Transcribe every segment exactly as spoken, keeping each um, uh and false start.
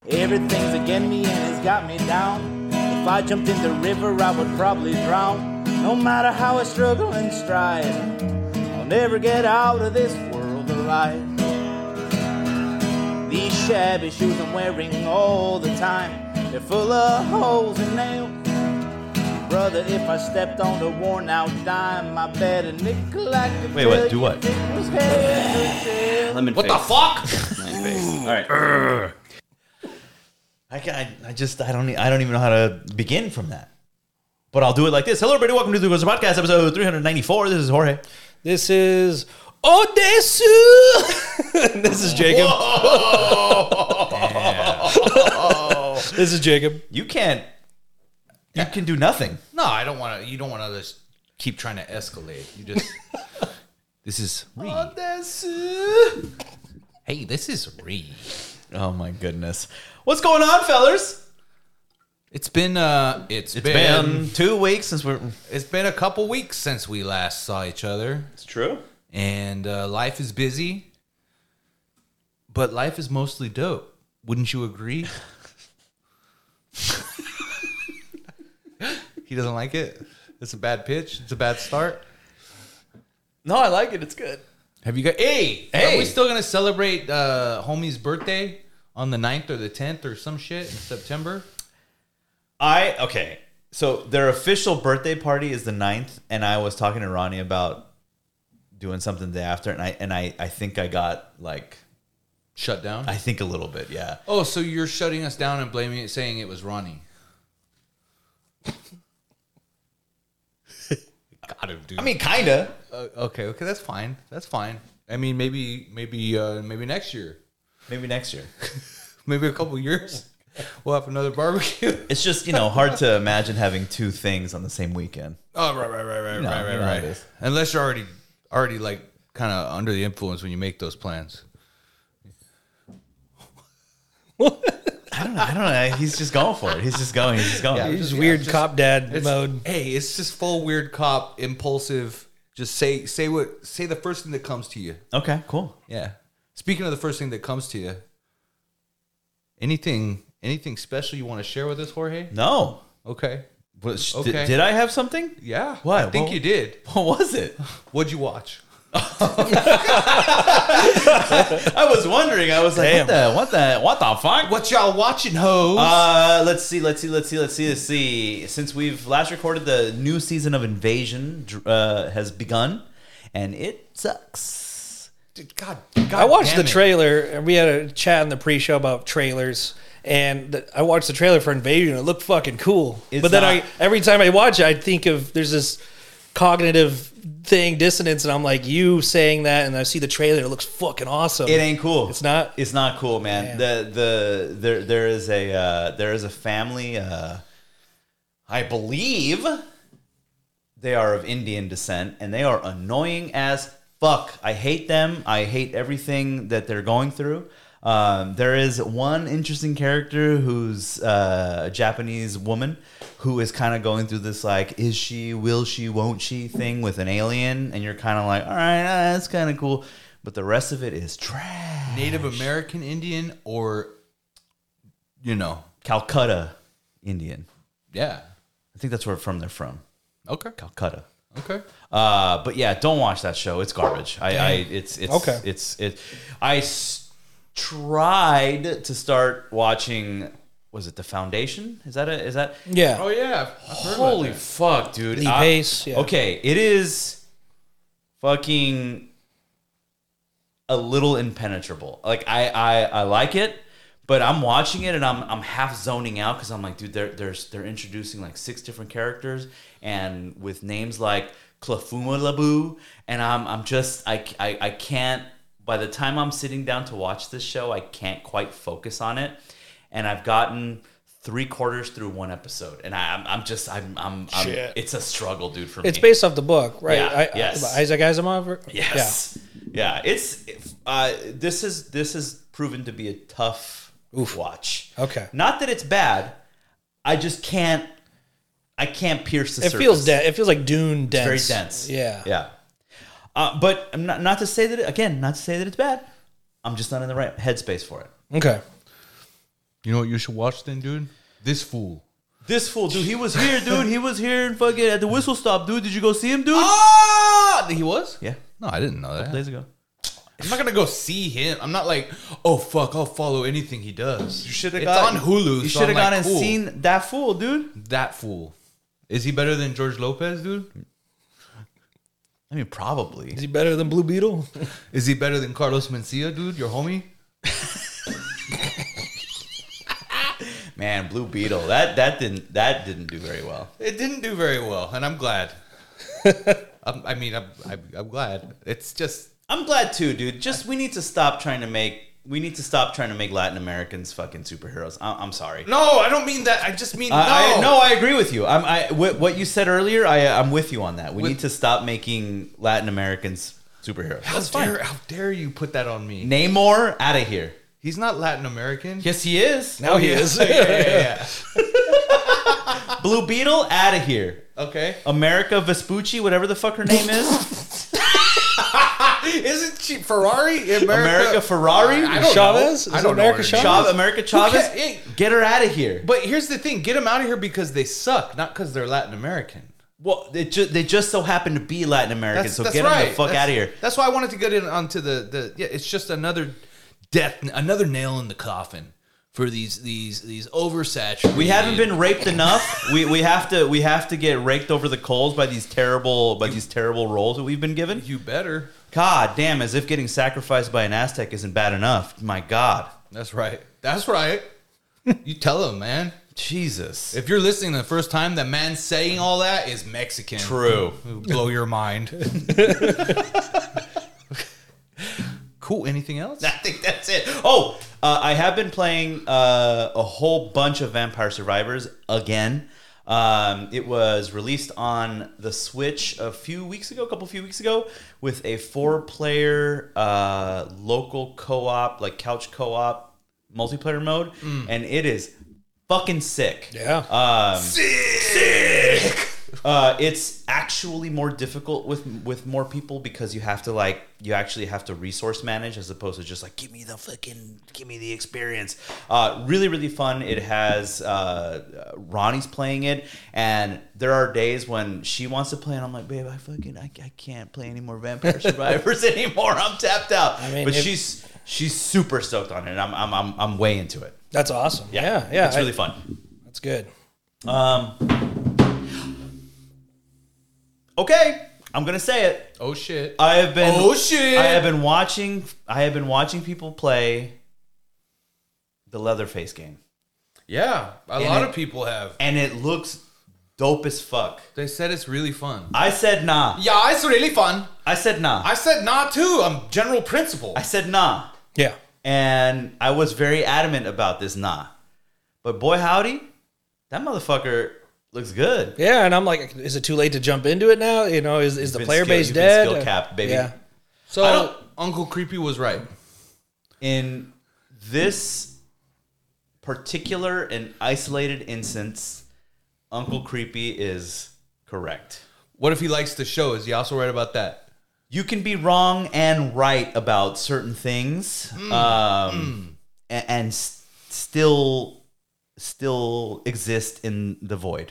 Everything's against me and it's got me down. If I jumped in the river, I would probably drown. No matter how I struggle and strive, I'll never get out of this world alive. These shabby shoes I'm wearing all the time, they're full of holes and nails. Brother, if I stepped on a worn out dime, I bet a nickel like a Wait, what? Do what? Lemon What face. the fuck? Lemon face. All right. I, can, I, I just I don't e- I don't even know how to begin from that. But I'll do it like this. Hello, everybody. Welcome to the Goes Podcast, episode three ninety-four. This is Jorge. This is Odesu. This is Jacob. This is Jacob. You can't. You can do nothing. No, I don't want to. You don't want to just keep trying to escalate. You just. This is Ree. Hey, this is Ree. Oh my goodness. What's going on, fellas? It's been uh, it's, It's been, been two weeks since we're. it's been a couple weeks since we last saw each other, It's true. and uh, life is busy, but life is mostly dope. Wouldn't you agree? He doesn't like it. It's a bad pitch. It's a bad start. No, I like it. It's good. Have you got? Hey, Hey. are we still gonna celebrate uh, homie's birthday on the ninth or the tenth or some shit in September? I okay. So their official birthday party is the ninth, and I was talking to Ronnie about doing something the day after, and I and I, I think I got like Shut down. I think a little bit, yeah. Oh, so you're shutting us down and blaming it, saying it was Ronnie. Got him, dude. I mean, kinda. uh, okay, okay, that's fine. That's fine. I mean, maybe, maybe, uh, maybe next year, Maybe next year. maybe a couple years, we'll have another barbecue. It's just, you know, hard to imagine having two things on the same weekend. Oh, right, right, right, right, No, right, right, you know how right. it is. Unless you're already, already like kind of under the influence when you make those plans. I don't know. I don't know. He's just going for it. He's just going. He's just going. Yeah. He's just- weird just- cop dad It's, mode. Hey, it's just full weird cop, impulsive. Just say say what say the first thing that comes to you. Okay, cool. Yeah. Speaking of the first thing that comes to you, anything anything special you want to share with us, Jorge? No. Okay. What, sh- Okay. did, did I have something? Yeah. What? I think What- you did. What was it? What'd you watch? I was wondering. I was like, what the, what the, what the fuck? What y'all watching, hoes? Uh, let's see, let's see, let's see, let's see, let's see. Since we've last recorded, the new season of Invasion uh, has begun, and it sucks. God, God I watched damn the it. trailer, and we had a chat in the pre-show about trailers. And the, I watched the trailer for Invasion. It looked fucking cool. It's but then not- I every time I watch it, I think of there's this cognitive thing dissonance, and I'm like, you saying that, and I see the trailer. It looks fucking awesome. It ain't cool. It's not? It's not cool, man. The the there there is a uh, there is a family. Uh, I believe they are of Indian descent, and they are annoying as fuck. I hate them. I hate everything that they're going through. Um, there is one interesting character who's uh, a Japanese woman who is kind of going through this like, is she, will she, won't she thing with an alien, and you're kind of like, all right, uh, that's kind of cool, but the rest of it is trash. Native American Indian or, you know, Calcutta Indian. yeah. I think that's where from they're from. Okay. Calcutta. Okay. Uh, but yeah, don't watch that show. It's garbage. I, I it's it's Okay. it's it. I s- tried to start watching. Was it The Foundation? Is that a is that? Yeah. Oh yeah. I've heard about Holy that. fuck, dude! Lee I- Pace, yeah. Okay, it is fucking a little impenetrable. Like I I, I like it, but I'm watching it and I'm I'm half zoning out because I'm like, dude, they're they're they're introducing like six different characters and with names like Clefumalabu, and I'm I'm just I, I I can't. By the time I'm sitting down to watch this show, I can't quite focus on it, and I've gotten three quarters through one episode, and I, I'm I'm just I'm I'm, I'm Shit. it's a struggle, dude. For me, It's based off the book, right? Yeah, I, yes. I, Isaac Asimov? Yes. Yeah. It's uh, this is this has proven to be a tough watch. Okay. Not that it's bad. I just can't. I can't pierce the It surface. feels dense. It feels like Dune dense. It's very dense. Yeah. Yeah. Uh, but I'm not not to say that it, again, not to say that it's bad. I'm just not in the right headspace for it. Okay. You know what you should watch then, dude? This fool. This fool, dude. He was here, dude. He was here and fucking at the whistle stop, dude. Did you go see him, dude? Ah, he was. Yeah, No, I didn't know that. days ago. I'm not gonna go see him. I'm not like, oh fuck, I'll follow anything he does. You should have It's gone on Hulu. You so should have I'm gone like, and cool. seen that fool, dude. That fool. Is he better than George Lopez, dude? I mean, probably. Is he better than Blue Beetle? Is he better than Carlos Mencia, dude? Your homie? Man, Blue Beetle. That that didn't that didn't do very well. It didn't do very well, and I'm glad. I'm, I mean, I'm, I'm, I'm glad. It's just I'm glad too, dude. Just we need to stop trying to make we need to stop trying to make Latin Americans fucking superheroes. I, I'm sorry. no. I don't mean that. I just mean I, I, no. no, I agree with you. I'm, I, wh- what you said earlier, I, I'm with you on that. We With- need to stop making Latin Americans superheroes. How That's fine. dare, how dare you put that on me? Namor, out of here. He's not Latin American. Yes, he is. Now he is. yeah, yeah, yeah. Blue Beetle, out of here. Okay. America Vespucci, whatever the fuck her name is. Isn't she Ferrari? America, America Ferrari? I don't Chavez? know. I Is don't it know. America her Chavez? name. Chav- America Chavez, Who ca- hey, get her out of here. But here's the thing: get them out of here because they suck, not because they're Latin American. Well, they just, they just so happen to be Latin American, That's, so that's get right. them the fuck That's- out of here. That's why I wanted to get in onto the the. Yeah, it's just another death, another nail in the coffin for these these these oversaturated. We haven't been raped enough. we we have to we have to get raked over the coals by these terrible by these terrible roles that we've been given. You better. God damn, as if getting sacrificed by an Aztec isn't bad enough. My God. That's right. That's right. You tell them, man. Jesus. If you're listening the first time, the man saying all that is Mexican. True. It'll blow your mind. Cool. Anything else? I think that's it. Oh, uh, I have been playing uh, a whole bunch of Vampire Survivors again. Um, it was released on the Switch a few weeks ago, a couple few weeks ago, with a four-player uh, local co-op, like couch co-op multiplayer mode, and it is fucking sick. Yeah. Um, sick. Uh, it's actually more difficult with with more people because you have to like you actually have to resource manage as opposed to just like give me the fucking give me the experience. Uh, really really fun. It has uh, Ronnie's playing it, and there are days when she wants to play, and I'm like, babe, I fucking I, I can't play any more Vampire Survivors anymore. I'm tapped out. I mean, but if- she's she's super stoked on it. And I'm I'm I'm I'm way into it. That's awesome. Yeah, Yeah, yeah. it's really I- fun. That's good. Um. Okay, I'm gonna say it. Oh shit. I have been. Oh, shit. I have been watching. I have been watching people play the Leatherface game, Yeah, a And lot it- of people have. and it looks dope as fuck. They said it's really fun. I said nah. Yeah, it's really fun. I said nah. I, I said not too. I'm general principle. said nah, Yeah. and I was very adamant about this nah. But boy, howdy, that motherfucker looks good. Yeah, and I'm like, is it too late to jump into it now? You know, is, is the been player skill- base you've been dead? skill capped, baby. Yeah. so I don't- Uncle Creepy was right. In this particular and isolated instance, Uncle Creepy is correct. What if he likes the show? Is he also right about that? You can be wrong and right about certain things, um, a- and, s- still still exist in the void.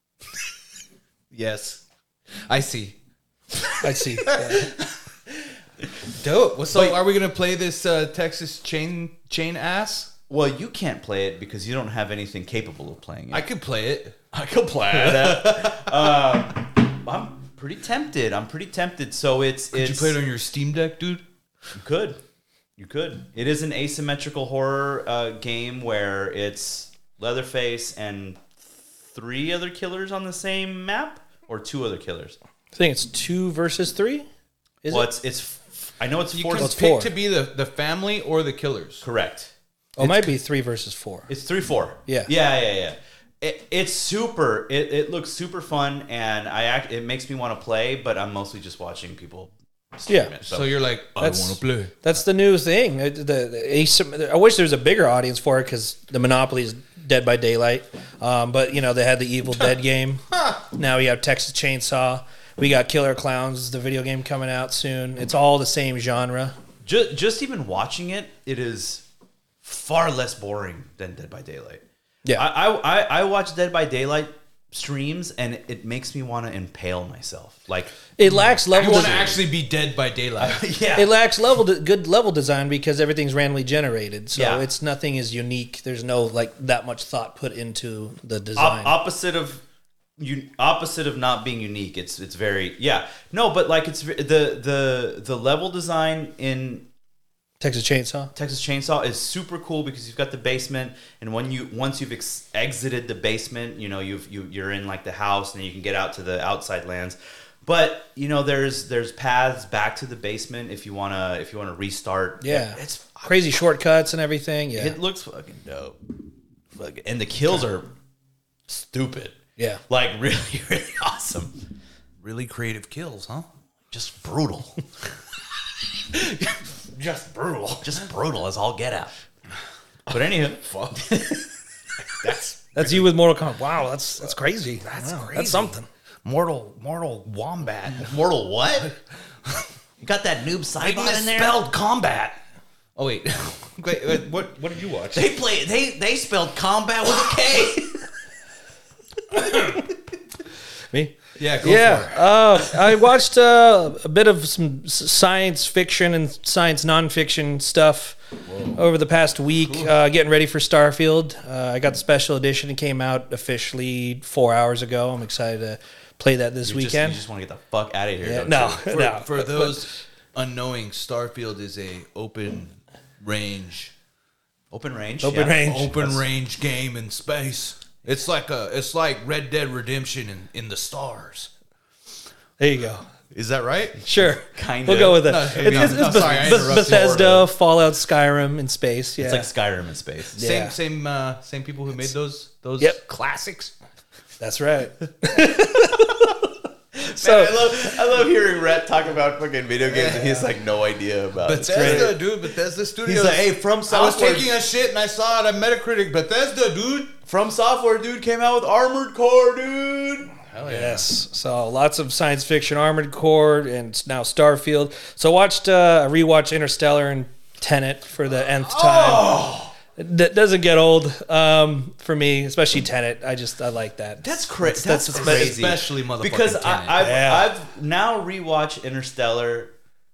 Yes, I see. I see. Yeah. Dope. Well, so But- are we gonna play this uh, Texas chain chain ass? Well, you can't play it because you don't have anything capable of playing it. I could play it. I could play that. um, I'm pretty tempted. I'm pretty tempted. So it's Could it's you play it on your Steam Deck, dude? You could. You could. It is an asymmetrical horror uh, game where it's Leatherface and three other killers on the same map, or two other killers. I think it's two versus three. Is well, it? it's it's. I know it's You four. can it's pick four. to be the, the family or the killers. Correct. Oh, it might be three versus four. It's three four. Yeah. Yeah, yeah, yeah. It, it's super. It, it looks super fun, and I act. It makes me want to play, but I'm mostly just watching people. stream Yeah. it, So, you're like, I That's- want to play. That's the new thing. Uh, The, the asym- I wish there was a bigger audience for it because the Monopoly is Dead by Daylight. Um, but you know they had the Evil Dead game. Now we have Texas Chainsaw. We got Killer Clowns, the video game coming out soon. It's all the same genre. Just, just even watching it, it is far less boring than Dead by Daylight. Yeah. I I, I, I watch Dead by Daylight streams, and it, it makes me want to impale myself. Like It lacks You level want to design. actually be dead by daylight. yeah, It lacks level de- good level design because everything's randomly generated. So Yeah. it's nothing is unique. There's no like that much thought put into the Op- design. opposite of you opposite of not being unique. It's it's very yeah no, but like it's ve- the the the level design in Texas Chainsaw. Texas Chainsaw is super cool because you've got the basement, and when you once you've ex- exited the basement, you know you've you you're in like the house, and you can get out to the outside lands. But you know there's there's paths back to the basement if you wanna if you wanna restart. Yeah. It- it's Crazy shortcuts and everything. Yeah. it looks fucking dope. Fuck- And the kills are stupid. Yeah. Like really really awesome. Really creative kills, huh? Just brutal. Just brutal. Just brutal as all get out. But anywho, That's That's you with Mortal Kombat. Wow, that's that's crazy. That's crazy. That's something. mortal, mortal wombat. Mortal what? You got that noob They Cybot in there? misspelled combat. Oh wait, wait, wait, what? What did you watch? They play. They they spelled combat with a K. Me? Yeah, go for Yeah, it. uh, I watched uh, a bit of some s- science fiction and science nonfiction stuff over the past week, uh, getting ready for Starfield. Uh, I got the special edition. It came out officially four hours ago. I'm excited to play that this You just, weekend. you just want to get the fuck out of here. Yeah, don't no, you? For, no. for those unknowing, Starfield is a open range, Open range. Open yeah. range. open range game in space. It's like a, it's like Red Dead Redemption in, in the stars. There you go. Is that right? Sure. Kind We'll of. go with that. No, it's no, it's, no, it's sorry, I Beth- interrupted. Bethesda, Sort Fallout, Skyrim in space. Yeah. It's like Skyrim in space. Yeah. Same, same, uh, same people who made those, those Yep. classics. That's right. So I love I love hearing Rhett talk about fucking video games, and he's like no idea about it. Bethesda, dude. Bethesda Studios. He's like, hey, From I was Software, taking a shit and I saw it on Metacritic. Bethesda, dude. From Software, dude, came out with Armored Core, dude. Hell Yes. So lots of science fiction, Armored Core, and now Starfield. So I watched, uh, I rewatched Interstellar and Tenet for the nth time. Oh, That doesn't get old um, for me, especially Tenet. I just I like that. that's crazy. That's- That's, that's- crazy. especially motherfucking because Tenet. I, I've, Yeah. I've now rewatched Interstellar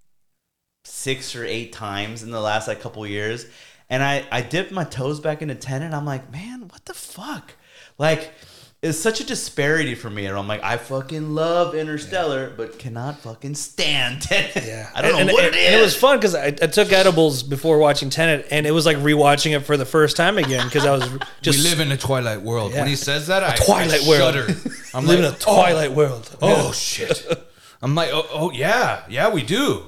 six or eight times in the last like couple years, and I I dipped my toes back into Tenet. And I'm like, man, what the fuck? Like, it's such a disparity for me. And I'm like, I fucking love Interstellar, but cannot fucking stand Tenet. Yeah, I don't know and, what and, it is. And it was fun because I, I took edibles before watching Tenet, and it was like rewatching it for the first time again because I was just we live in a twilight world. Yeah. When he says that, I twilight I world. shudder. I'm live in like, a twilight world. Oh, oh shit! I'm like, oh, oh yeah, yeah, we do.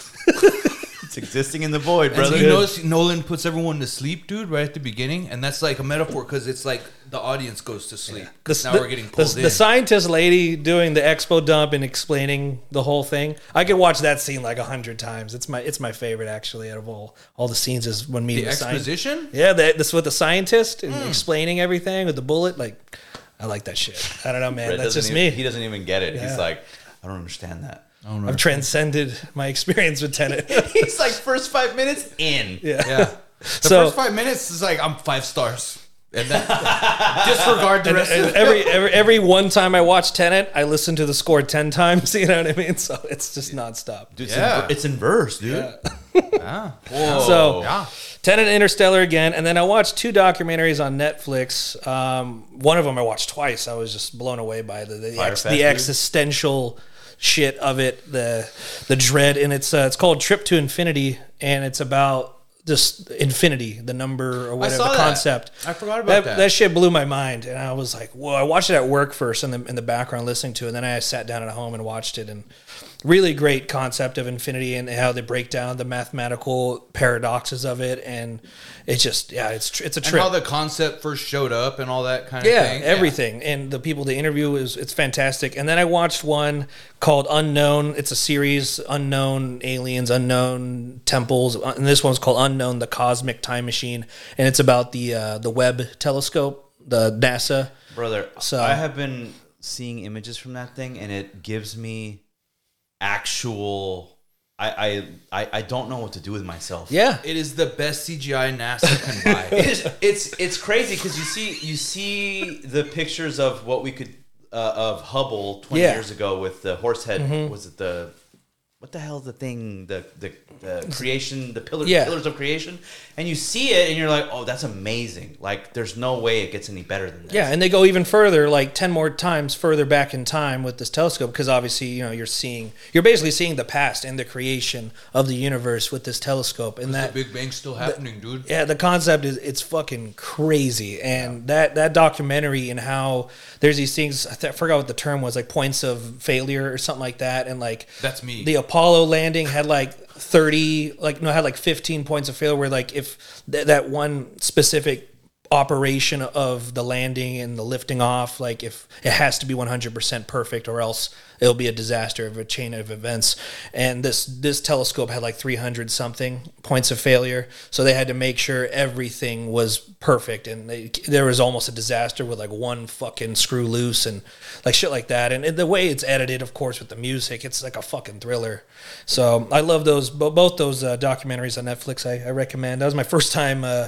It's existing in the void, And brother. you notice Nolan puts everyone to sleep, dude, right at the beginning, and that's like a metaphor because it's like the audience goes to sleep. Because now we're getting pulled the, in. the scientist lady doing the expo dump and explaining the whole thing. I could watch that scene like a hundred times. It's my it's my favorite actually out of all all the scenes is when meeting the the, sci- exposition. Yeah, the, this with the scientist and Hmm. explaining everything with the bullet. Like, I like that shit. I don't know, man. Brett That's doesn't just even- me. He doesn't even get it. Yeah. He's like, I don't understand that. I've transcended my experience with Tenet. He's like first five minutes in. yeah. Yeah. The So- first five minutes is like I'm five stars, and then disregard the And, rest and of it. every, every every one time I watch Tenet, I listen to the score ten times. You know what I mean? So it's just nonstop. Dude, it's, Yeah. in, it's in verse, dude. Ah. So Yeah. Tenet, Interstellar again, and then I watched two documentaries on Netflix. Um, one of them I watched twice. I was just blown away by the the, ex, Firefest, the dude. existential shit of it, the the dread, and it's uh, it's called Trip to Infinity, and it's about just infinity, the number or whatever, saw the that. concept. I forgot about that. That shit blew my mind, and I was like, "Whoa!" I watched it at work first, in the in the background, listening to it, and then I sat down at home and watched it, and really great concept of infinity and how they break down the mathematical paradoxes of it, and it's just yeah, it's tr- it's a And trip. how the concept first showed up and all that kind Yeah, of thing. everything, and the people they interview is it's fantastic. And then I watched one called Unknown. It's a series, Unknown Aliens, Unknown Temples, and this one's called Unknown: The Cosmic Time Machine, and it's about the uh, the Webb telescope, the NASA. Brother, So- I have been seeing images from that thing, and it gives me actual I, I I don't know what to do with myself. Yeah. It is the best C G I NASA can buy. It's it's, it's crazy because you see you see the pictures of what we could uh, of Hubble twenty Yeah. years ago with the horse head. Mm-hmm. Was it the what the hell is the thing the the, the creation the pillar, Yeah. pillars of creation? And you see it and you're like, oh, that's amazing. Like there's no way it gets any better than this. Yeah, and they go even further, like ten more times further back in time with this telescope, because obviously, you know, you're seeing, you're basically seeing the past and the creation of the universe with this telescope, and that, The Big Bang's still happening, dude. yeah, the concept is it's fucking crazy, and that that documentary and how there's these things, I, th- I forgot what the term was, like points of failure or something like that, and like That's me. the Apollo landing had like thirty, like no, had like fifteen points of failure, where like if th- that one specific operation of the landing and the lifting off, like if it has to be one hundred percent perfect or else it'll be a disaster of a chain of events. And this this telescope had like three hundred something points of failure, so they had to make sure everything was perfect, and they, there was almost a disaster with like one fucking screw loose and like shit like that. And, and the way it's edited, of course, with the music, it's like a fucking thriller. So I love those bo- both those uh, documentaries on Netflix. I, I recommend. That was my first time uh,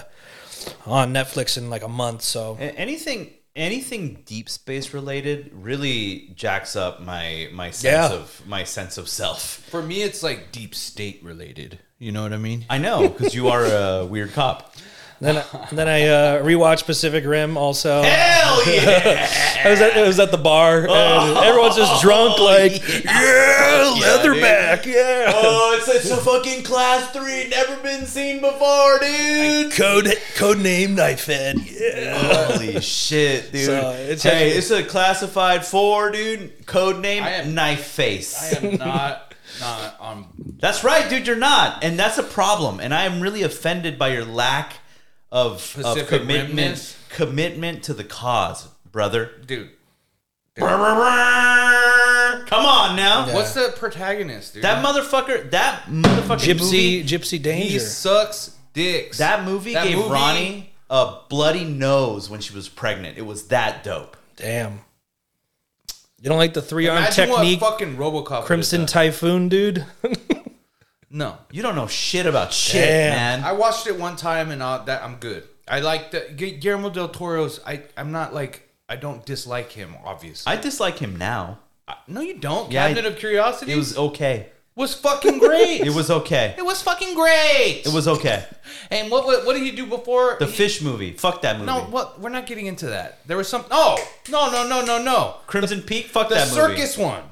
on Netflix in like a month. So A- Anything anything deep space related really jacks up my my sense Yeah. of my sense of self. For me, it's like deep state related. You know what I mean? I know because you are a weird cop. then I, then I uh, rewatched Pacific Rim. Also, Hell yeah! I was at, it was at the bar, and everyone's just drunk, like yeah, Leatherback, yeah. Oh, it's, it's a fucking class three, never been seen before, dude. Code code name Knife Head, yeah. Holy shit, dude! So, it's hey, actually- it's a classified four, dude. Code name I am- Knife Face. I am not not on. That's right, dude. You're not, and that's a problem. And I am really offended by your lack of, of Pacific commitment Rimness? commitment to the cause, brother. Dude, Come on now. Yeah. what's the protagonist, dude? That motherfucker, that motherfucking Gypsy movie, Gypsy He Danger. sucks dicks. that movie That gave movie- Ronnie a bloody nose when she was pregnant. It was that dope. Damn. You don't like the three arm Imagine technique, what fucking RoboCop Crimson would've done. Typhoon, dude? No, You don't know shit about shit, Damn. man. I watched it one time and uh, that I'm good. I like the Gu- Guillermo del Toro's. I I'm not like I don't dislike him. Obviously, I dislike him now. I, no, you don't. Yeah, I- Cabinet of Curiosity It was okay. was fucking great. It was okay. It was fucking great. It was okay. And what what, what did he do before The he- fish movie. Fuck that movie. No, what? We're not getting into that. There was some. Oh no no no no no. Crimson Peak. Fuck The that movie. circus one.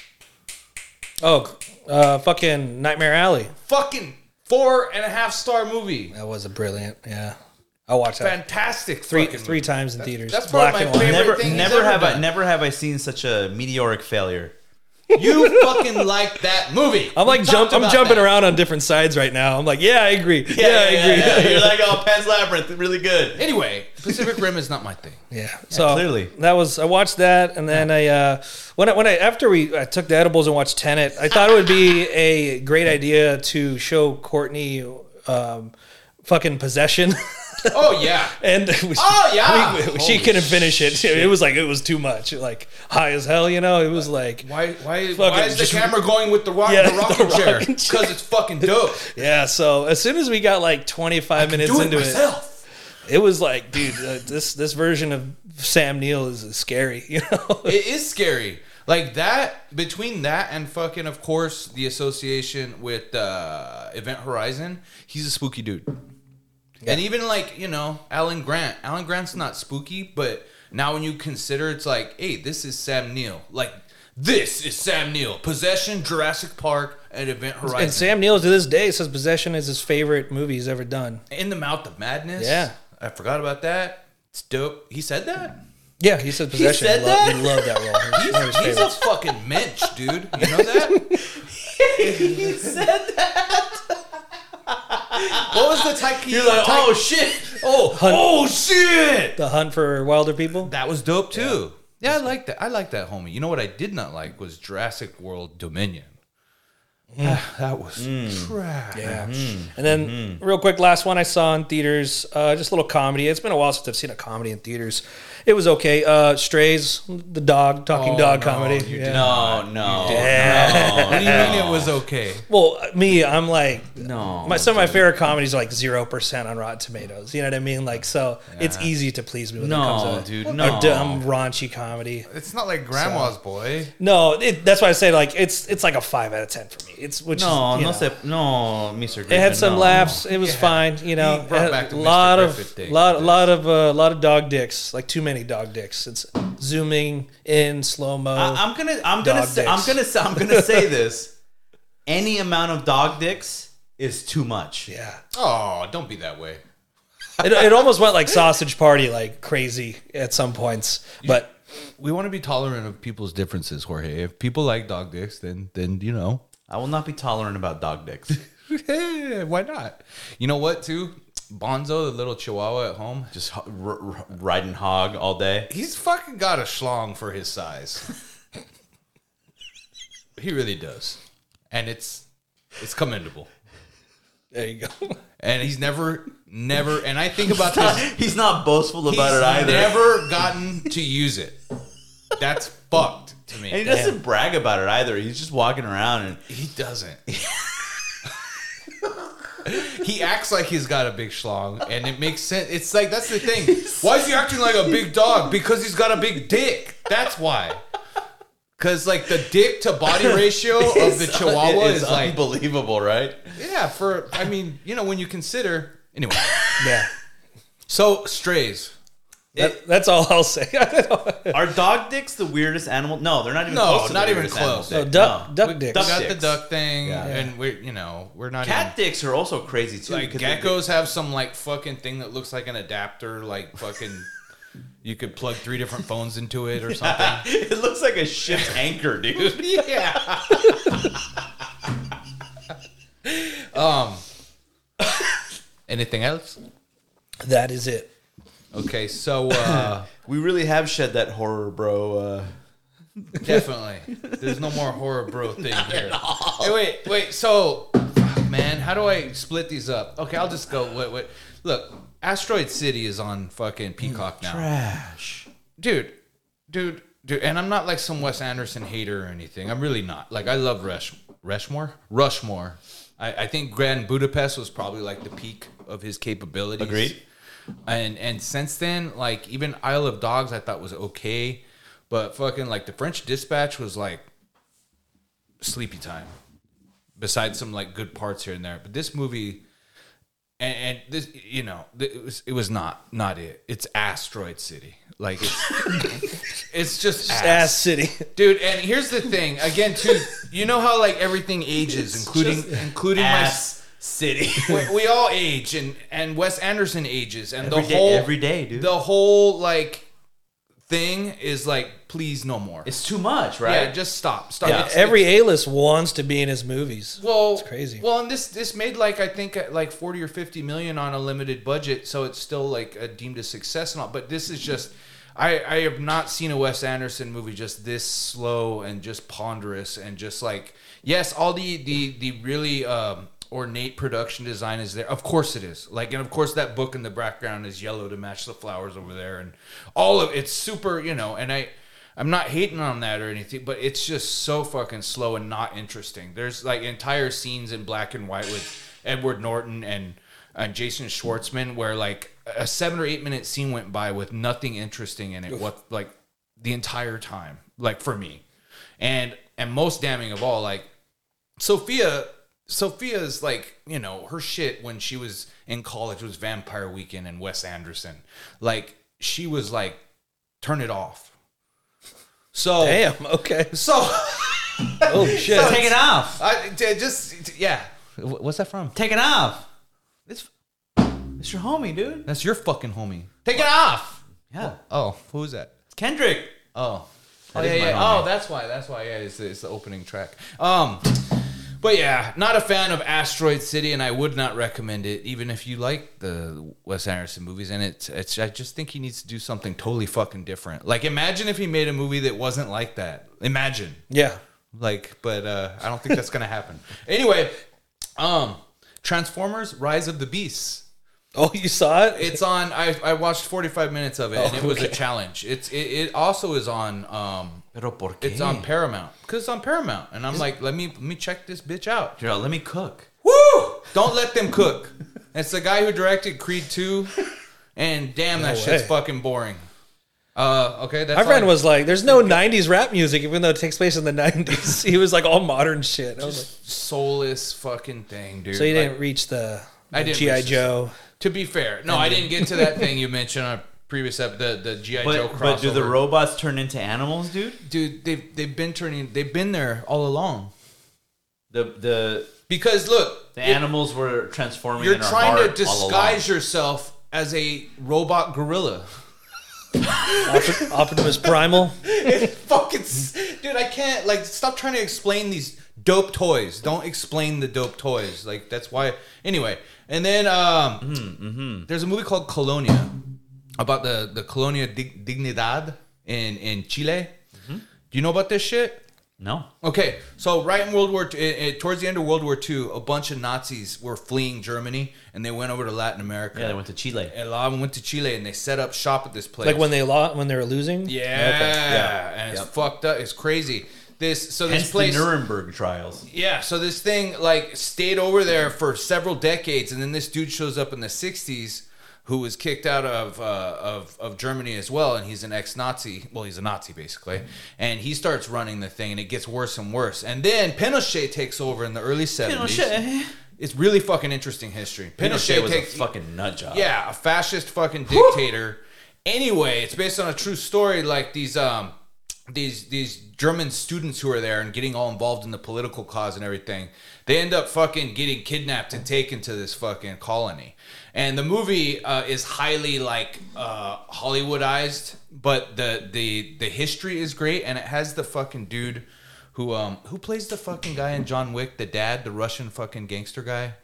Oh, uh, fucking Nightmare Alley. Fucking four and a half star movie. That was a brilliant, yeah. I watched that Fantastic. three fucking three movie. times in theaters. that's part of Black my and white. favorite Never, thing he's never ever have I, done. never have I seen such a meteoric failure. You fucking like that movie. I'm like We jump. talked I'm about jumping that. around on different sides right now. I'm like, yeah, I agree. Yeah, I agree. yeah, yeah. You're like, oh, Pan's Labyrinth, really good. Anyway, Pacific Rim is not my thing. Yeah. So clearly. that was I watched that, and then I uh, when I when I after we I took the edibles and watched Tenet, I thought it would be a great idea to show Courtney um, fucking Possession. Oh yeah. And we, Oh, yeah. we- we- she Holy couldn't finish it. It was like it was too much, like high as hell. You know, it was like Why why Fucking why is the just- camera going with the rock Yeah, the rocking the chair? rocking chair. Because it's fucking dope. yeah. So as soon as we got like twenty-five minutes Do it into myself. it, it was like, dude, uh, this this version of Sam Neill is, is scary. You know, It is scary. Like that, between that and fucking, of course, the association with uh, Event Horizon, he's a spooky dude. And even like, you know, Alan Grant. Alan Grant's not spooky, but now when you consider it's like, hey, this is Sam Neill. Like, this is Sam Neill. Possession, Jurassic Park, and Event Horizon. and Sam Neill to this day says Possession is his favorite movie he's ever done. In the Mouth of Madness. Yeah. I forgot about that. It's dope. He said that? Yeah, he said Possession. said he, lo- that? he loved that role. It was one of his He's a favorites. fucking mensch, dude. You know that? He said that. What was the Taiki? You're like, oh shit. oh, oh shit! The Hunt for Wilder People. That was dope too. Yeah. I like that. I like that, homie. You know what I did not like was Jurassic World Dominion. That was Mm. trash. Yeah. Mm-hmm. And then, real quick, last one I saw in theaters, uh, just a little comedy. It's been a while since I've seen a comedy in theaters. It was okay. Uh, Strays, the dog, talking Oh, dog no, comedy. you Yeah. did No, no, Yeah. What do you mean it was okay? Well, me, I'm like, no. my, some of my favorite comedies are like zero percent on Rotten Tomatoes. You know what I mean? Like, so it's easy to please me when it comes No, to dude, a no. dumb, raunchy comedy. It's not like Grandma's Boy. No, it, that's why I say like it's it's like a five out of ten for me. It's which No, is, you no, know, se, no, Mister it had some no. laughs. It was Yeah. fine. You know, He brought it had back the a Mister lot of Griffith thing lot with lot of uh, lot of dog dicks, like too many dog dicks. It's zooming in slow mo. I, I'm gonna, I'm gonna, Dog say, I'm dicks. gonna, say, I'm gonna say this. Any amount of dog dicks is too much. yeah, Oh, don't be that way. it, it almost went like Sausage Party, like crazy at some points. But We want to be tolerant of people's differences, Jorge. If people like dog dicks, then then you know, I will not be tolerant about dog dicks. hey, why not? You know what? Too Bonzo, the little Chihuahua at home, Just h- r- r- riding hog all day. he's fucking got a schlong for his size. He really does, and it's it's commendable. there you go. And he's never, never, and I think about this. He's not boastful about He's it either. never gotten to use it. That's fucked to me. and he doesn't brag about it either. He's just walking around and He doesn't. He acts like he's got a big schlong, and it makes sense. It's like, that's the thing. Why is he acting like a big dog? Because he's got a big dick. That's why. Because, like, the dick to body ratio of the Chihuahua it's is like, unbelievable, right? yeah, for, I mean, you know, when you consider, anyway. Yeah, So, strays. that, that's all I'll say. Are dog dicks the weirdest animal? No, they're not even No, close. to not the even weirdest close. animal No, dick. duck, No. duck We dicks. got the dicks. duck thing, Yeah. and we're, you know, we're not Cat dicks are also crazy too. Like because they- geckos have some like fucking thing that looks like an adapter, like fucking you could plug three different phones into it or something. it looks like a ship's anchor, dude. Yeah. um anything else? That is it. Okay, so uh We really have shed that horror, bro. Uh, definitely. There's no more horror bro thing here. Hey, wait, wait, so fuck, man, how do I split these up? Okay, I'll just go wait, wait. Look, Asteroid City is on fucking Peacock now. trash. dude, dude, dude, and I'm not like some Wes Anderson hater or anything. I'm really not. Like, I love Rush, Rushmore, Rushmore. I, I think Grand Budapest was probably like the peak of his capabilities. Agreed. And and since then, like even Isle of Dogs, I thought was okay, but fucking like the French Dispatch was like sleepy time. Besides some like good parts here and there, but this movie. And, and this, you know, it was it was not not it. It's Asteroid City. Like it's it's just ass. Ass City. Dude. And here's the thing, again, too. You know how like everything ages, including including Ass City. my. We, we all age, and and Wes Anderson ages, and Every the day- whole every day, dude. The whole like thing is like, please no more. It's too much, right? Yeah, just stop. Stop. Yeah. It's- Every A-list wants to be in his movies. Well, It's crazy. Well, and this this made like I think uh, like forty or fifty million on a limited budget, so it's still like a deemed a success and all. But this is just, I I have not seen a Wes Anderson movie just this slow and just ponderous and just like, yes, all the the the really um, ornate production design is there. Of course it is. Like, and of course that book in the background is yellow to match the flowers over there, and all of it's super, you know. And I. I'm not hating on that or anything, but it's just so fucking slow and not interesting. There's like entire scenes in black and white with Edward Norton and, and Jason Schwartzman where like a seven or eight minute scene went by with nothing interesting in it. What like the entire time, like for me, and and most damning of all, like Sophia. Sophia's like, you know, her shit when she was in college was Vampire Weekend and Wes Anderson. Like she was like, turn it off. So Damn. Okay. so Oh shit. So take it off. I t- just yeah. Wh- What's that from? Take it off. It's it's your homie, dude. That's your fucking homie. Take it off. Yeah. Oh, who's that? It's Kendrick. Oh, oh That is yeah, my yeah. homie. Oh, that's why. That's why. Yeah, it's, it's the opening track. Um, but yeah, not a fan of Asteroid City, and I would not recommend it, even if you like the Wes Anderson movies. And it's, it's. I just think he needs to do something totally fucking different. Like, imagine if he made a movie that wasn't like that. Imagine. Yeah. Like, but uh, I don't think that's gonna happen. Anyway, um, Transformers: Rise of the Beasts. Oh, you saw it? It's on. I I watched forty-five minutes of it, and Oh, it was a okay. challenge. It's it, it also is on. Um, Pero por qué? it's on Paramount because it's on Paramount, and I'm like, let me let me check this bitch out. Gerald, let me cook. Woo! Don't let them cook. It's the guy who directed Creed two, and damn, that No shit's way. fucking boring. Uh, okay, that's My friend all I- was like, "There's no nineties rap music, even though it takes place in the nineties." He was like all modern shit. I was like, soulless fucking thing, dude. so you Like, didn't reach the, I the didn't G I reach the- Joe. To be fair, no, I didn't get to that thing you mentioned on a previous episode, the the G I Joe But, crossover. but do the robots turn into animals, dude? dude, they've they've been turning, they've been there all along. The the Because look, the it- animals were transforming. you're in our trying to heart all along. disguise yourself as a robot gorilla. Opp- Optimus Primal. Fucking, s- dude, I can't like stop trying to explain these dope toys. Don't explain the dope toys. Like that's why. Anyway, and then um, Mm-hmm. there's a movie called Colonia about the the Colonia Dig- Dignidad in in Chile. Mm-hmm. Do you know about this shit? No. Okay, so right in World War Two, it, it, towards the end of World War Two, a bunch of Nazis were fleeing Germany, and they went over to Latin America. Yeah, they went to Chile. And a lot of them went to Chile, and they set up shop at this place. Like when they lost, when they were losing. yeah, Yeah. and it's Yep. fucked up. It's crazy. This so this Hence place, the Nuremberg trials. yeah. So this thing like stayed over there for several decades, and then this dude shows up in the sixties, who was kicked out of uh, of of Germany as well, and he's an ex-Nazi. Well, he's a Nazi basically, and he starts running the thing, and it gets worse and worse. And then Pinochet takes over in the early seventies. Pinochet. It's really fucking interesting history. Pinochet was takes a fucking nut job. yeah, a fascist fucking dictator. Anyway, it's based on a true story. Like these um these these German students who are there and getting all involved in the political cause and everything. They end up fucking getting kidnapped and taken to this fucking colony. And the movie uh, is highly like uh, Hollywoodized, but the the the history is great, and it has the fucking dude who um who plays the fucking guy in John Wick, the dad, the Russian fucking gangster guy.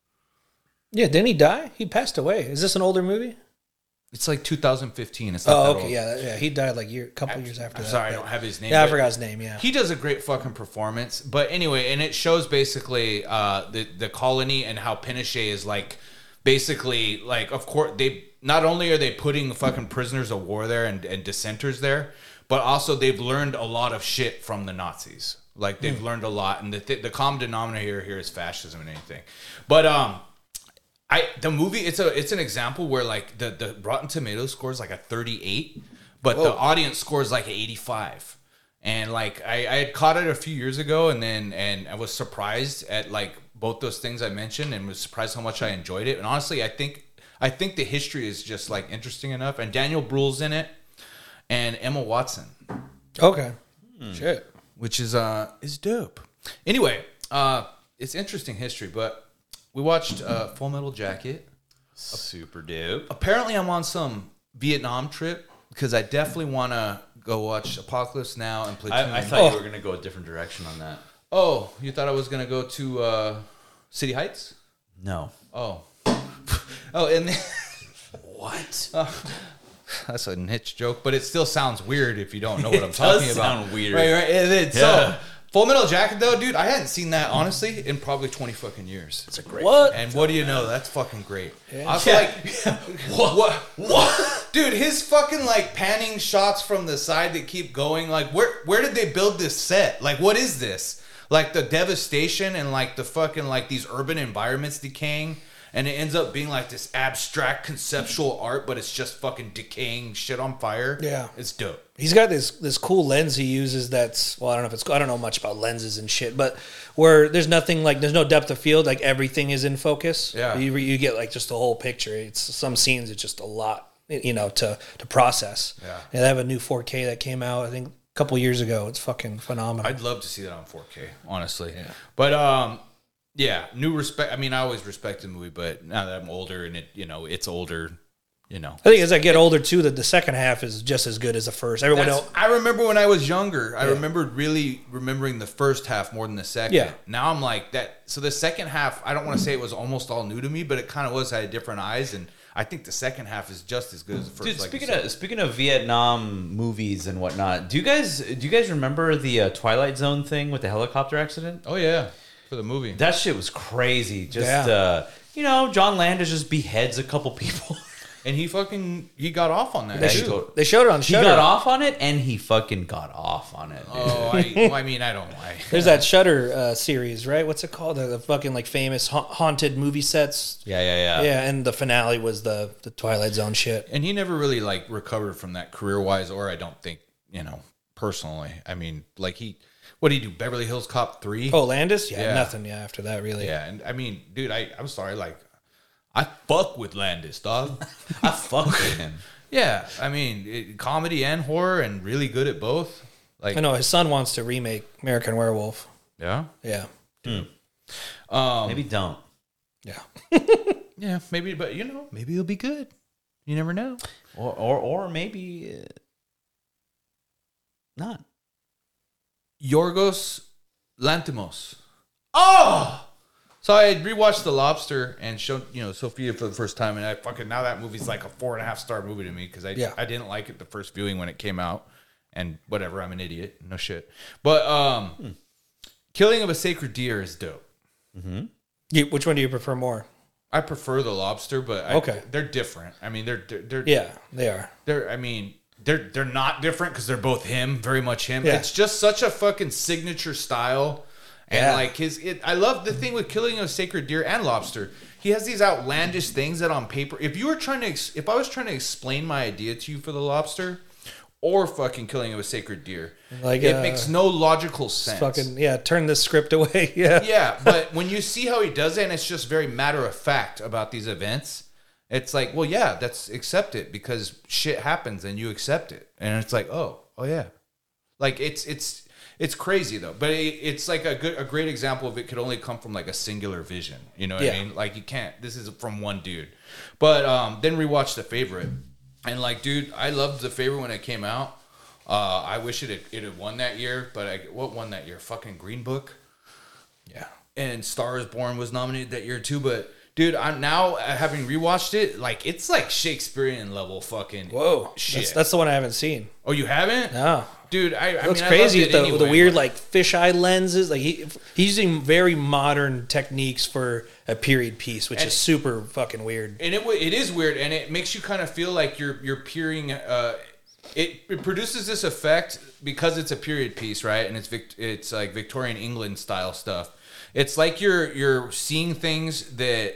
Yeah, didn't he die? He passed away. Is this an older movie? It's like two thousand fifteen. It's not Oh, that okay, old. yeah, that- yeah. He died like year, couple years after I'm that. sorry, I but- don't have his name. Yeah, I but forgot his name. Yeah, He does a great fucking performance. But anyway, and it shows basically uh, the the colony and how Pinochet is like basically like of course they not only are they putting fucking prisoners of war there and, and dissenters there, but also they've learned a lot of shit from the Nazis. Like they've learned a lot, and the th- the common denominator here is fascism and anything. But um. I the movie it's a it's an example where like the, the Rotten Tomatoes scores like a thirty-eight, but the audience scores like an eighty-five. And like I, I had caught it a few years ago, and then and I was surprised at like both those things I mentioned, and was surprised how much I enjoyed it. And honestly, I think I think the history is just like interesting enough. And Daniel Bruhl's in it, and Emma Watson, okay. Shit. which is uh is dope. Anyway, uh, it's interesting history, but. We watched uh, Full Metal Jacket. Super dope. Apparently, I'm on some Vietnam trip because I definitely want to go watch Apocalypse Now and Platoon. I, I thought Oh. you were gonna go a different direction on that. oh, you thought I was gonna go to uh, City Heights? No. Oh, oh, and then, What? that's a niche joke, but it still sounds weird if you don't know what I'm It talking does about. sound weird. right? Right. And then, Yeah. So, Full Metal Jacket, though, dude, I hadn't seen that honestly in probably twenty fucking years. It's a great. What? And what do you know? That's fucking great. I was Yeah. like, what, what? What? Dude, his fucking like panning shots from the side that keep going. Like, where where did they build this set? Like, what is this? Like the devastation and like the fucking like these urban environments decaying, and it ends up being like this abstract conceptual art, but it's just fucking decaying shit on fire. Yeah. it's dope. He's got this this cool lens he uses. That's well, I don't know if it's I don't know much about lenses and shit, but where there's nothing like there's no depth of field. Like everything is in focus. Yeah. you you get like just the whole picture. It's some scenes. It's just a lot, you know, to to process. Yeah. And they have a new four K that came out I think a couple years ago. It's fucking phenomenal. I'd love to see that on four K, honestly. Yeah. But um, yeah, new respect. I mean, I always respected the movie, but now that I'm older and it, you know, it's older, you know. I think as I get older too, that the second half is just as good as the first. Everyone That's- else. I remember when I was younger, I remembered really remembering the first half more than the second. Yeah. Now I'm like that. So the second half, I don't want to say it was almost all new to me, but it kind of was. I had different eyes, and I think the second half is just as good as the first. Dude, like speaking you said. of speaking of Vietnam movies and whatnot, do you guys do you guys remember the uh, Twilight Zone thing with the helicopter accident? Oh yeah, for the movie. That shit was crazy. Just Yeah. uh, you know, John Landis just beheads a couple people. And he fucking he got off on that. They, he too. told- they showed it on He Shudder. got off on it, and he fucking got off on it. Dude. Oh, I, well, I mean, I don't like. There's that Shudder uh, series, right? What's it called? The, the fucking like famous ha- haunted movie sets. Yeah, yeah, yeah. Yeah, and the finale was the the Twilight Zone shit. And he never really like recovered from that career wise, or I don't think you know personally. I mean, like he, what did he do? Beverly Hills Cop three. Oh, Landis? Yeah, Yeah. nothing. Yeah, after that, really. Yeah, and I mean, dude, I I'm sorry, like I fuck with Landis, dog. I fuck with him. Yeah, I mean, it, comedy and horror, and really good at both. Like, I know his son wants to remake American Werewolf. yeah, Yeah, um, Maybe don't. yeah. yeah, maybe, but you know, maybe it'll be good. You never know. Or or or maybe uh, not. Yorgos Lanthimos. Oh! So I had rewatched The Lobster and showed, you know, Sophia for the first time, and I fucking, now that movie's like a four and a half star movie to me because I, Yeah. I didn't like it the first viewing when it came out, and whatever, I'm an idiot. No shit. But um, Hmm. Killing of a Sacred Deer is dope. You, which one do you prefer more? I prefer The Lobster, but I, Okay. they're different. I mean, they're, they're, they're Yeah, they are. They're, I mean, they're they're not different because they're both him, very much him. Yeah. It's just such a fucking signature style, and Yeah. like his. It, I love the thing with Killing of a Sacred Deer and Lobster. He has these outlandish things that on paper, if you were trying to, ex- if I was trying to explain my idea to you for the Lobster, or fucking Killing of a Sacred Deer, Like, it uh, makes no logical sense. Fucking yeah, turn this script away. Yeah, Yeah, but when you see how he does it, and it's just very matter of fact about these events, it's like, well, yeah, that's accept it because shit happens and you accept it, and it's like, oh, oh yeah, like it's it's it's crazy though, but it, it's like a good a great example of it could only come from like a singular vision, you know what Yeah. I mean? Like you can't. This is from one dude, but um, then rewatch The Favorite, and like, dude, I loved The Favorite when it came out. Uh, I wish it had, it had won that year, but I, what won that year? Fucking Green Book. yeah. And Star is Born was nominated that year too. But dude, I'm now uh, having rewatched it, like it's like Shakespearean level fucking Whoa, shit. that's, that's the one I haven't seen. oh, you haven't? No, Dude, I, I it looks mean, crazy I with loved the, it with the anyway, weird but- like fisheye lenses. Like he he's using very modern techniques for a period piece, which And- is super fucking weird. and it wa- it is weird, and it makes you kind of feel like you're you're peering. Uh, it, it produces this effect because it's a period piece, right? And it's Vic, it's like Victorian England style stuff. It's like you're you're seeing things that,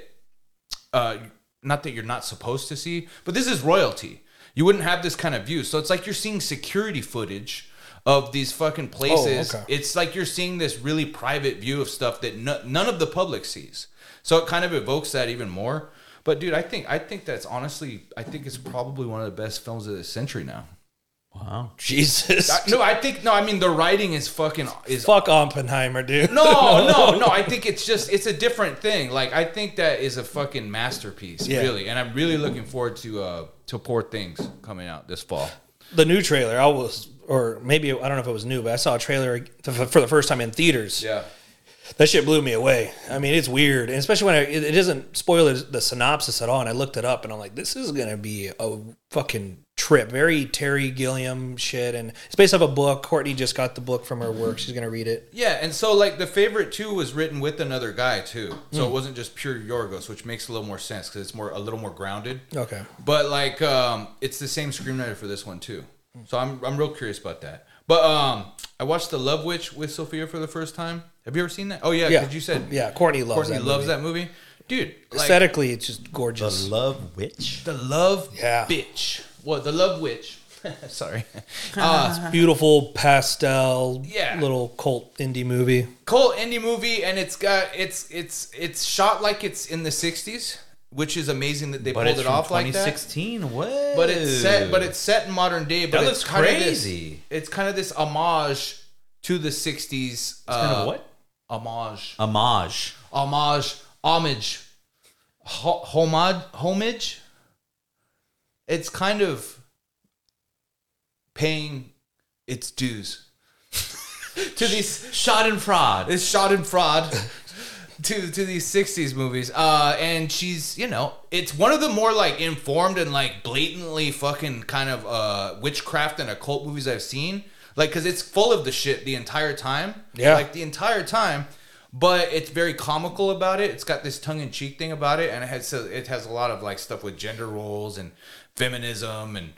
uh, not that you're not supposed to see, but this is royalty. You wouldn't have this kind of view, so it's like you're seeing security footage of these fucking places. okay. It's like you're seeing this really private view of stuff that no, none of the public sees. So it kind of evokes that even more. But dude, I think I think that's honestly, I think it's probably one of the best films of the century now. Wow. Jesus, I- no, I think no. I mean, the writing is fucking is fuck Oppenheimer, dude. no, no, no. I think it's just it's a different thing. Like I think that is a fucking masterpiece, Yeah. really. And I'm really looking forward to uh to Poor Things coming out this fall. The new trailer, I was, or maybe I don't know if it was new, but I saw a trailer for the first time in theaters. Yeah. That shit blew me away. I mean, it's weird, and especially when I, it, it doesn't spoil the, the synopsis at all. And I looked it up, and I'm like, this is gonna be a fucking trip. Very Terry Gilliam shit, and it's based off a book. Courtney just got the book from her work. She's gonna read it. Yeah, and so like The Favorite too was written with another guy too, so it wasn't just pure Yorgos, which makes a little more sense because it's more a little more grounded. Okay. But like, um, it's the same screenwriter for this one too, so I'm I'm real curious about that. But um, I watched The Love Witch with Sophia for the first time. Have you ever seen that? Oh yeah, Yeah. because you said Yeah, Courtney loves Courtney that loves movie. that movie, dude. Like, Aesthetically, it's just The gorgeous. Love Witch. The Love Yeah. Bitch. What? The Love Witch. Sorry. Uh, Beautiful pastel, Yeah. little cult indie movie. Cult indie movie, and it's got it's it's it's shot like it's in the sixties, which is amazing that they But pulled it's it from off like twenty that. sixteen. What? But it's set, but it's set in modern day. But That it's looks kind of crazy. this, it's kind of this homage to the sixties. Uh, kind of what? Homage, Homage. homage, homage, Ho- homage, homage. It's kind of paying its dues to these. Shot and fraud. It's shot in fraud. to to these sixties movies. Uh, and she's, you know, it's one of the more like informed and like blatantly fucking kind of uh witchcraft and occult movies I've seen. Like, cause it's full of the shit the entire time. Yeah. Like the entire time. But it's very comical about it. It's got this tongue-in-cheek thing about it, and it has it has a lot of like stuff with gender roles and feminism and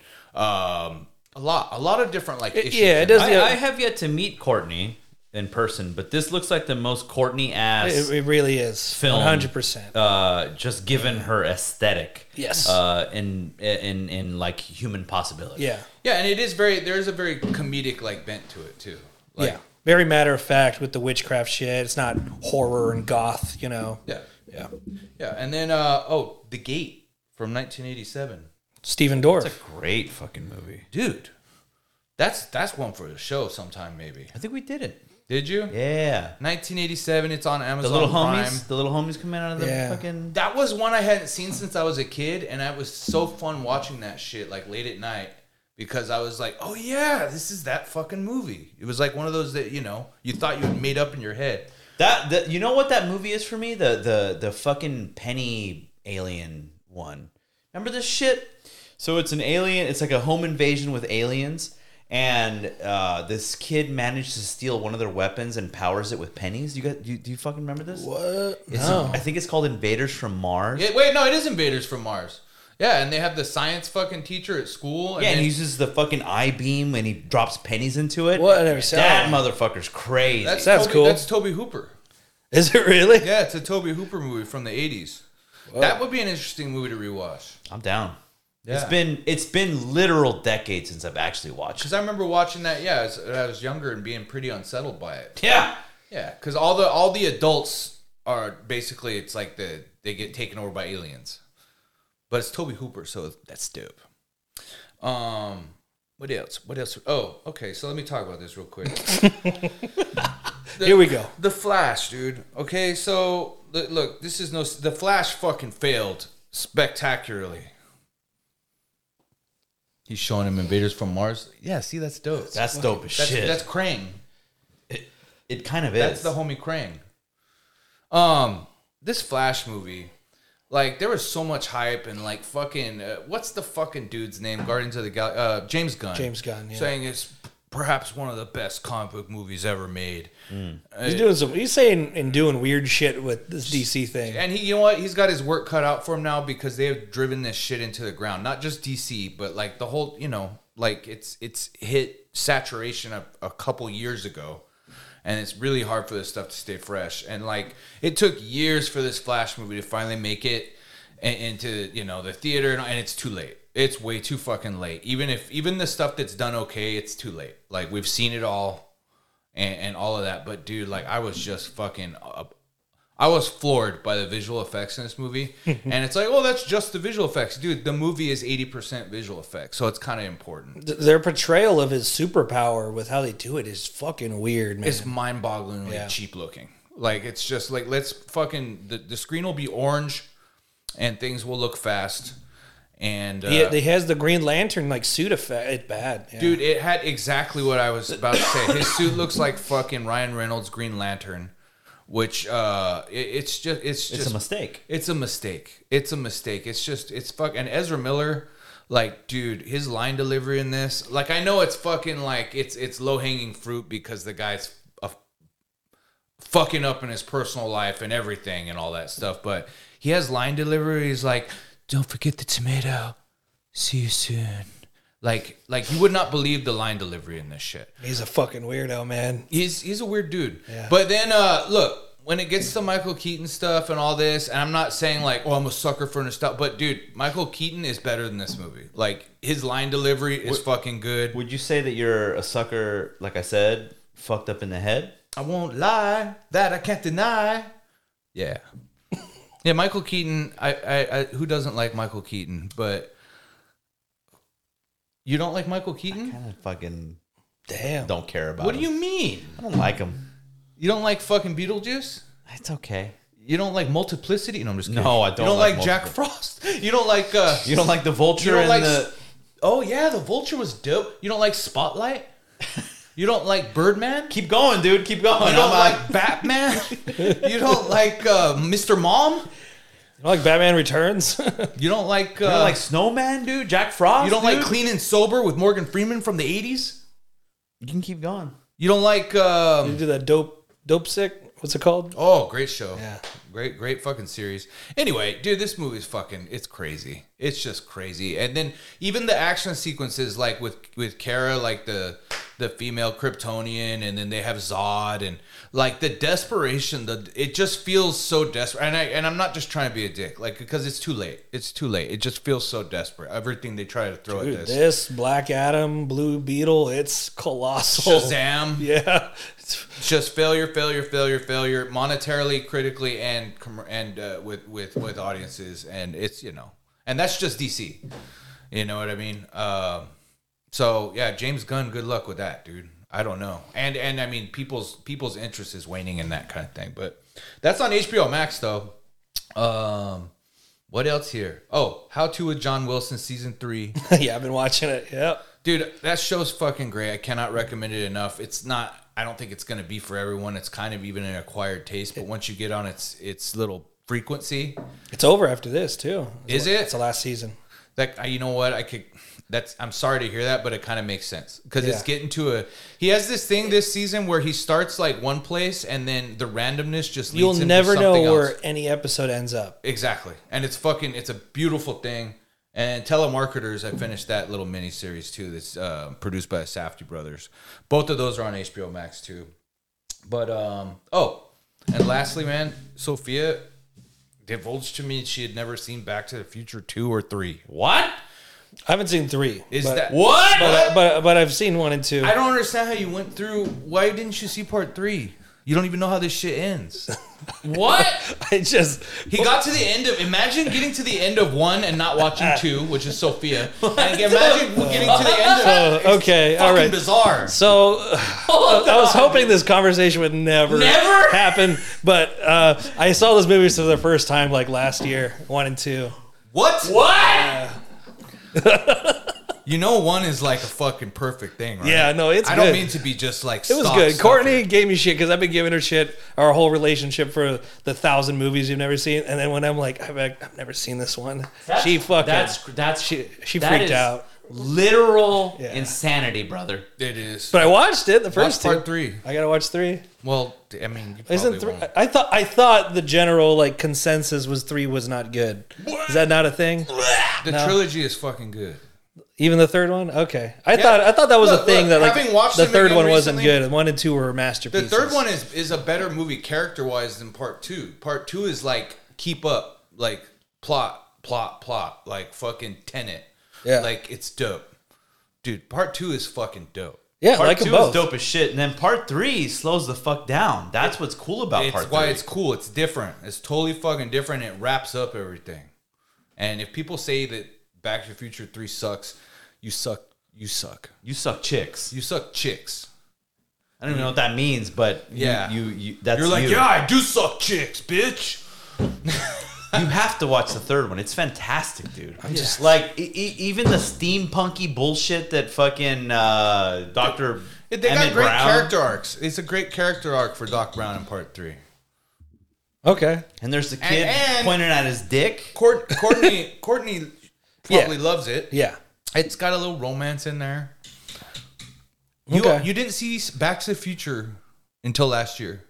um, a lot a lot of different like issues. Yeah, it does. I, yeah. I have yet to meet Courtney in person, but this looks like the most Courtney ass It, it really is. film. one hundred percent. Uh, just given her aesthetic. Yes. Uh, in in in like human possibility. Yeah. Yeah, and it is very there's a very comedic like bent to it too. Like, yeah. Very matter of fact with the witchcraft shit. It's not horror and goth, you know. Yeah. Yeah. Yeah, and then uh oh, The Gate from nineteen eighty-seven. Stephen Dorff. It's a great fucking movie. Dude. That's that's one for the show sometime maybe. I think we did it. Did you? Yeah. nineteen eighty-seven, it's on The Amazon little Prime. homies. The little homies come in out of the Yeah. fucking. That was one I hadn't seen since I was a kid, and it was so fun watching that shit like late at night because I was like, "Oh yeah, this is that fucking movie." It was like one of those that you know you thought you had made up in your head. That the, you know what that movie is for me? The the the fucking penny alien one. Remember this shit? So it's an alien. It's like a home invasion with aliens, and uh, this kid managed to steal one of their weapons and powers it with pennies. You got? Do you, do you fucking remember this? What? It's, No. I think it's called Invaders from Mars. Yeah, wait, no, it is Invaders from Mars. Yeah, and they have the science fucking teacher at school. And Yeah, and then- he uses the fucking I beam and he drops pennies into it. What? I never saw That that. motherfucker's crazy. that's Sounds Toby, cool. That's Toby Hooper. Is it really? Yeah, it's a Toby Hooper movie from the eighties. That would be an interesting movie to rewatch. I'm down. It's Yeah. been it's been literal decades since I've actually watched Because it. I remember watching that, yeah, as I was younger and being pretty unsettled by it. Yeah. Yeah, because all the all the adults are basically it's like the they get taken over by aliens, but it's Toby Hooper, so that's dope. Um, what else? What else? Oh, okay. So let me talk about this real quick. The- Here we go. The Flash, dude. Okay, so look, look, this is no. The Flash fucking failed spectacularly. He's showing him Invaders from Mars. Yeah, see, that's dope. That's dope as That's, shit. that's Krang. it, it kind of is. That's the homie Krang. Um, this Flash movie, like there was so much hype and like fucking uh, what's the fucking dude's name? Guardians of the Gal, uh, James Gunn. James Gunn, yeah. saying it's perhaps one of the best comic book movies ever made. Uh, He's doing some. He's saying and doing weird shit with this D C thing. And he, you know what? He's got his work cut out for him now because they have driven this shit into the ground. Not just D C, but like the whole, you know, like it's it's hit saturation a, a couple years ago, and it's really hard for this stuff to stay fresh. And like it took years for this Flash movie to finally make it in- into you know the theater, and it's too late. It's way too fucking late. Even if even the stuff that's done okay, it's too late. Like we've seen it all. And, and all of that, but dude, like I was just fucking, uh, I was floored by the visual effects in this movie, and it's like, oh, that's just the visual effects, dude. The movie is eighty percent visual effects, so it's kind of important. Th- Their portrayal of his superpower with how they do it is fucking weird, man. It's mind-bogglingly Yeah. cheap looking. Like it's just like let's fucking the, the screen will be orange, and things will look fast, and uh, he, he has the Green Lantern like suit effect. It's bad, yeah. dude, it had exactly what I was about to say. His suit looks like fucking Ryan Reynolds' Green Lantern, which uh, it, it's just it's just It's a mistake. It's a mistake. It's a mistake. It's just it's fuck. And Ezra Miller, like, dude, his line delivery in this, like, I know it's fucking like it's it's low hanging fruit because the guy's a, fucking up in his personal life and everything and all that stuff, but he has line delivery. He's like, "Don't forget the tomato. See you soon." Like, like you would not believe the line delivery in this shit. He's a fucking weirdo, man. He's he's a weird dude. Yeah. But then uh look, when it gets to Michael Keaton stuff and all this, and I'm not saying like, oh, I'm a sucker for nostalgia, but dude, Michael Keaton is better than this movie. Like his line delivery is fucking good. Would you say that you're a sucker, like I said, fucked up in the head? I won't lie, that I can't deny. Yeah. Yeah, Michael Keaton, I, I, I who doesn't like Michael Keaton, but you don't like Michael Keaton? Kind of fucking Damn. don't care about What do him. you mean? I don't like him. You don't like fucking Beetlejuice? It's okay. You don't like Multiplicity? No, I'm just kidding. No, I don't You don't like like, Jack Multiple- Frost? You don't like uh You don't like the vulture You don't and like the... Oh yeah, the Vulture was dope. You don't like Spotlight? You don't like Birdman? Keep going, dude. Keep going. You don't I'm, uh, like Batman? You don't like uh, Mister Mom? You know, like Batman Returns. You don't like uh, you don't like Snowman, dude? Jack Frost? you don't dude? like Clean and Sober with Morgan Freeman from the eighties? You can keep going. You don't like You um, do that dope, dope sick. What's it called? oh, great show. Yeah. Great, great fucking series. Anyway, dude, this movie's fucking, it's crazy. It's just crazy. And then even the action sequences, like with, with Kara, like the, the female Kryptonian, and then they have Zod, and like the desperation, the, it just feels so desperate. And I, and I'm not just trying to be a dick, like, because it's too late. It's too late. It just feels so desperate. Everything they try to throw Dude, at this. this. Black Adam, Blue Beetle, it's colossal. Shazam. Yeah. It's just failure, failure, failure, failure, monetarily, critically, and com- and uh, with with with audiences, and it's you know, and that's just D C. You know what I mean? Um, so yeah, James Gunn, good luck with that, dude. I don't know, and and I mean, people's people's interest is waning in that kind of thing, but that's on H B O Max though. Um, what else here? Oh, How to with John Wilson season three. Yeah, I've been watching it. Yep. Dude, that show's fucking great. I cannot recommend it enough. It's not. I don't think it's going to be for everyone. It's kind of even an acquired taste. But once you get on its its little frequency, It's over after this too. Is It's it? It's the last season. like you know what, I could. That's. I'm sorry to hear that, but it kind of makes sense because it's Yeah. getting to a. He has this thing this season where he starts like one place and then the randomness just leads You'll him never to know something where else. any episode ends up. Exactly, and it's fucking. It's a beautiful thing. And Telemarketers, I finished that little mini series too. That's uh, produced by the Safdie brothers. Both of those are on H B O Max too. But um, oh, and lastly, man, Sophia divulged to me she had never seen Back to the Future two or three. What? I haven't seen three. Is but, that What? But, but but I've seen one and two. I don't understand how you went through. Why didn't you see part three? You don't even know how this shit ends. What? I just He got to the end of. Imagine getting to the end of one and not watching two, which is Sophia. And imagine getting to the end of. oh, okay. All Fucking right. bizarre. So I was hoping this conversation would never, Never? happen, but uh, I saw those movies for the first time like last year, one and two. What? What? You know, one is like a fucking perfect thing, right? Yeah, no, it's I good. don't mean to be just like. It was good. Courtney gave me shit because I've been giving her shit our whole relationship for the thousand movies you've never seen, and then when I'm like, I've, I've never seen this one, That's- she fucking That's that's she she that freaked is out. Literal Yeah. insanity, brother. It is. But I watched it the first Watch two. part three. I gotta watch three. Well, I mean, you probably Isn't three? won't. I thought I thought the general like consensus was three was not good. Is that not a thing? The No. trilogy is fucking good. Even the third one? Okay. I Yeah. thought I thought that was Look, a thing look, that like having watched the them third again one wasn't recently- good. One and two were The masterpieces. third one is is a better movie character wise than part two. Part two is like keep up, like plot, plot, plot, like fucking Tenet. Yeah. Like it's dope. Dude, part two is fucking dope. Yeah, I Part like two them both. is dope as shit, and then part three slows the fuck down. That's what's cool about It's part why three. it's cool. It's different. It's totally fucking different. It wraps up everything. And if people say that Back to the Future three sucks, you suck. You suck. You suck chicks. You suck chicks. I don't even know what that means, but you- Yeah. you, you, that's You're like, you. yeah, I do suck chicks, bitch. You have to watch the third one. It's fantastic, dude. I'm just like e- e- even the steampunky bullshit that fucking uh, Doctor They got Emmett great Brown. character arcs. It's a great character arc for Doc Brown in part three. Okay. And there's the kid and- pointing at his dick. Court, Courtney, Courtney probably loves it. Yeah. It's got a little romance in there. You, Okay. you didn't see Back to the Future until last year.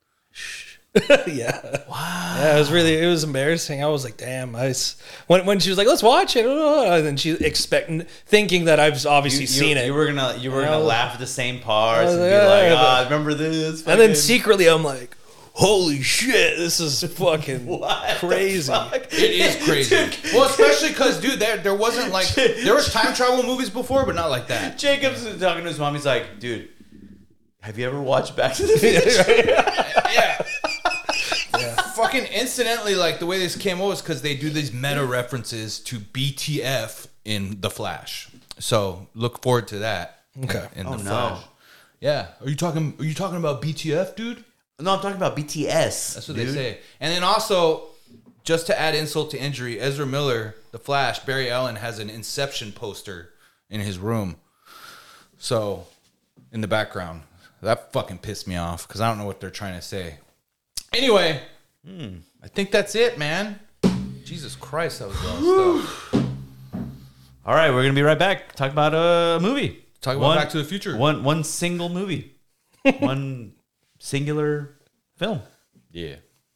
yeah. Wow. Yeah, it was really it was embarrassing. I was like, damn. I s- when when she was like, let's watch it, and then she expecting thinking that I've obviously You, seen you, it. you were gonna you were You gonna know? laugh at the same parts and be Yeah, like, but- ah, remember this? and then fucking- secretly, I'm like, holy shit, this is fucking What the crazy. fuck? It is crazy. Well, especially because, dude, there there wasn't like there was time travel movies before, but not like that. Jacob's talking to his mom. He's like, dude, have you ever watched Back to the Future? Yeah. Fucking incidentally, like the way this came out was because they do these meta references to B T F in The Flash. So look forward to that. Okay. In, in Oh, The no. Flash. Yeah. Are you talking? Are you talking about B T F, dude? No, I'm talking about B T S. That's what dude. they say. And then also, just to add insult to injury, Ezra Miller, The Flash, Barry Allen has an Inception poster in his room. So in the background. That fucking pissed me off because I don't know what they're trying to say. Anyway, hmm, I think that's it, man. Jesus Christ, that was a lot of stuff. All right, we're gonna be right back. Talk about a movie. Talk about one, Back to the Future. One one single movie. One singular film. Yeah.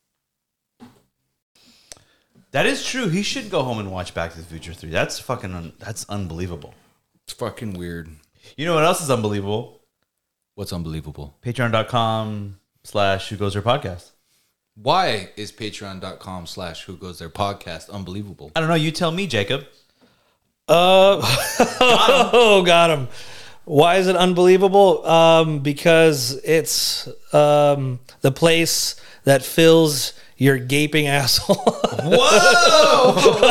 That is true. He should go home and watch Back to the Future three. That's fucking un- that's unbelievable. It's fucking weird. You know what else is unbelievable? What's unbelievable? Patreon.com slash Who Goes There Podcast. Why is patreon.com slash Who Goes There Podcast unbelievable? I don't know. You tell me, Jacob. Uh, oh, got him. Why is it unbelievable? Um, because it's um, the place that fills your gaping asshole. Whoa!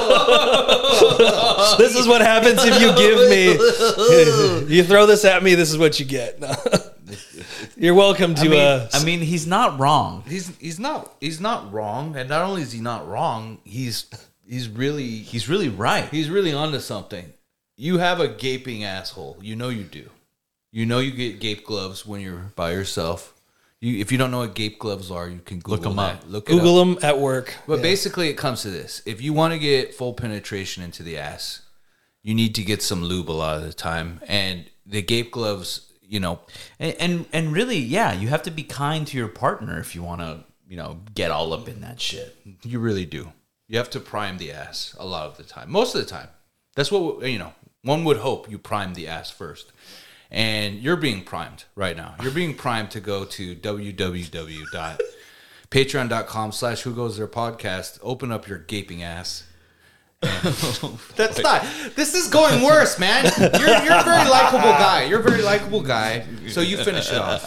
This is what happens if you give me. You throw this at me. This is what you get. You're welcome to. I mean, uh, I mean, he's not wrong. He's he's not he's not wrong, and not only is he not wrong, he's he's really He's really right. he's really onto something. You have a gaping asshole. You know you do. You know you get gape gloves when you're by yourself. You, if you don't know what gape gloves are, you can Google Look 'em that. up. Look it Google up. them at work. But Yeah. basically, it comes to this: if you want to get full penetration into the ass, you need to get some lube a lot of the time, and the gape gloves. You know, And, and and really, yeah, you have to be kind to your partner if you want to, you know, get all up in that shit. you really do. You have to prime the ass a lot of the time. Most of the time. That's what, you know, one would hope you prime the ass first. And you're being primed right now. You're being primed to go to www.patreon.com slash Who Goes There Podcast. Open up your gaping ass. That's not. This is going worse, man. You're you're a very likable guy. You're a very likable guy. So you finish it off.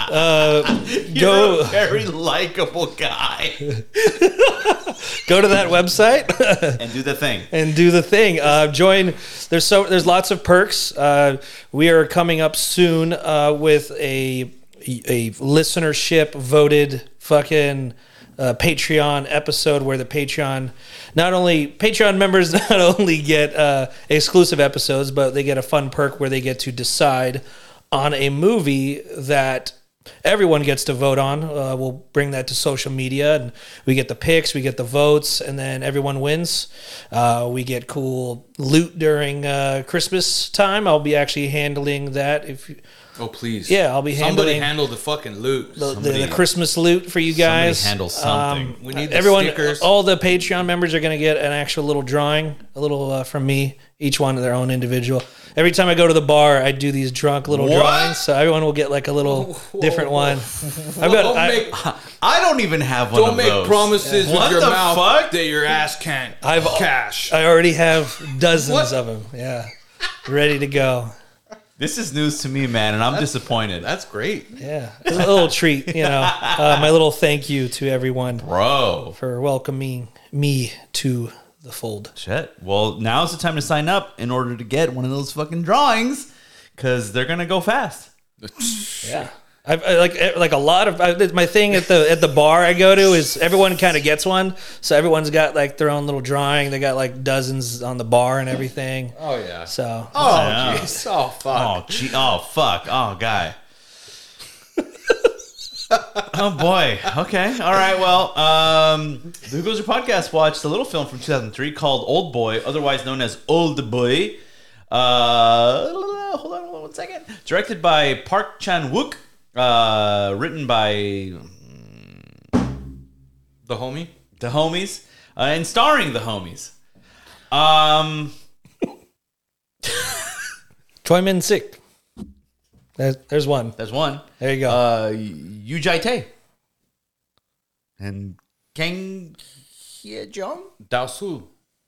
Go a very likable guy. go to that website. And do the thing. And do the thing. Uh, join. There's so there's lots of perks. Uh, we are coming up soon uh, with a a listenership voted fucking uh, Patreon episode where the Patreon not only Patreon members not only get uh, exclusive episodes, but they get a fun perk where they get to decide on a movie that everyone gets to vote on. Uh, we'll bring that to social media, and we get the picks, we get the votes, and then everyone wins. Uh, we get cool loot during uh, Christmas time. I'll be actually handling that. If you, Oh, please. yeah, I'll be Somebody handling handle the fucking loot. the, the, the Christmas loot for you guys. Somebody handle something. Um, We need the everyone. stickers. All the Patreon members are going to get an actual little drawing, a little uh, from me. Each one of their own individual. Every time I go to the bar, I do these drunk little What? drawings, so everyone will get like a little different one. I've got. Don't I, make, I don't even have one don't of make those. promises What with your the mouth fuck? that your ass can't I've- cash. I already have dozens What? of them. Yeah, ready to go. This is news to me, man, and I'm disappointed. That's great. Yeah, it's a little treat, you know. Uh, my little thank you to everyone Bro. for welcoming me to the fold. Shit. Well, now's the time to sign up in order to get one of those fucking drawings because they're going to go fast. Yeah. I've, I like like a lot of I, my thing at the at the bar I go to is everyone kind of gets one, so everyone's got like their own little drawing. They got like dozens on the bar and everything. Oh, yeah. So Oh, Yeah. jeez. Oh, fuck. Oh, gee. Oh, fuck. Oh, guy. Oh, boy. Okay. All right. Well, um, the Who Goes Your Podcast watched a little film from two thousand three called Old Boy, otherwise known as Old Boy. Uh, hold on, hold on one second. Directed by Park Chan-wook. Uh, written by The homie? the homies. Uh, and starring the homies. Um... Choi Min Sik. There's, there's one. There's one. There you go. Uh, Yu Jai Tae. And Kang Hye Jung? Dao Su.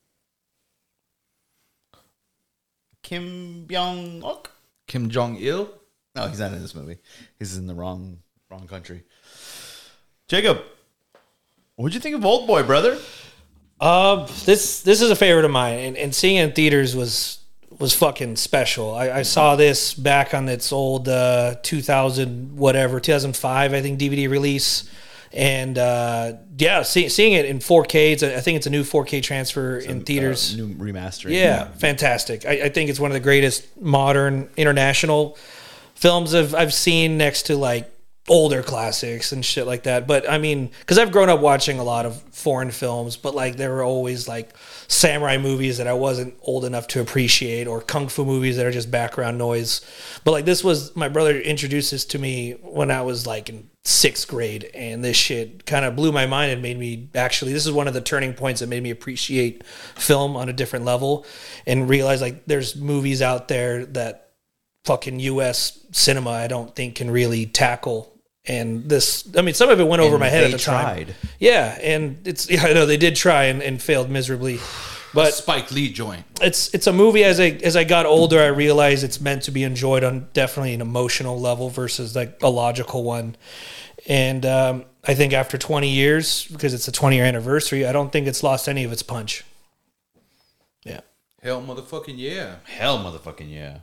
Kim Byung Ok? Kim Jong-il. No, he's not in this movie. He's in the wrong wrong country. Jacob, what'd you think of Old Boy, brother? Uh, this this is a favorite of mine, and, and seeing it in theaters was was fucking special. I, I saw this back on its old uh, two thousand whatever two thousand five I think D V D release, and uh, yeah, see, seeing it in four K. It's a, I think it's a new four K transfer in theaters. Uh, new remastering. Yeah, fantastic. I, I think it's one of the greatest modern international films I've I've seen next to like older classics and shit like that. But I mean, because I've grown up watching a lot of foreign films, but like there were always like samurai movies that I wasn't old enough to appreciate, or kung fu movies that are just background noise. But like this was, my brother introduced this to me when I was like in sixth grade, and this shit kind of blew my mind and made me actually, this is one of the turning points that made me appreciate film on a different level and realize like there's movies out there that fucking U S cinema I don't think can really tackle. And this, I mean, some of it went over And my head they at the tried. time. Yeah, and it's, yeah, I know they did try and, and failed miserably. But Spike Lee joint. it's it's a movie, as I as I got older, I realized it's meant to be enjoyed on definitely an emotional level versus like a logical one. And um, I think after twenty years, because it's a twenty year anniversary, I don't think it's lost any of its punch. Yeah. Hell motherfucking yeah. Hell, motherfucking yeah.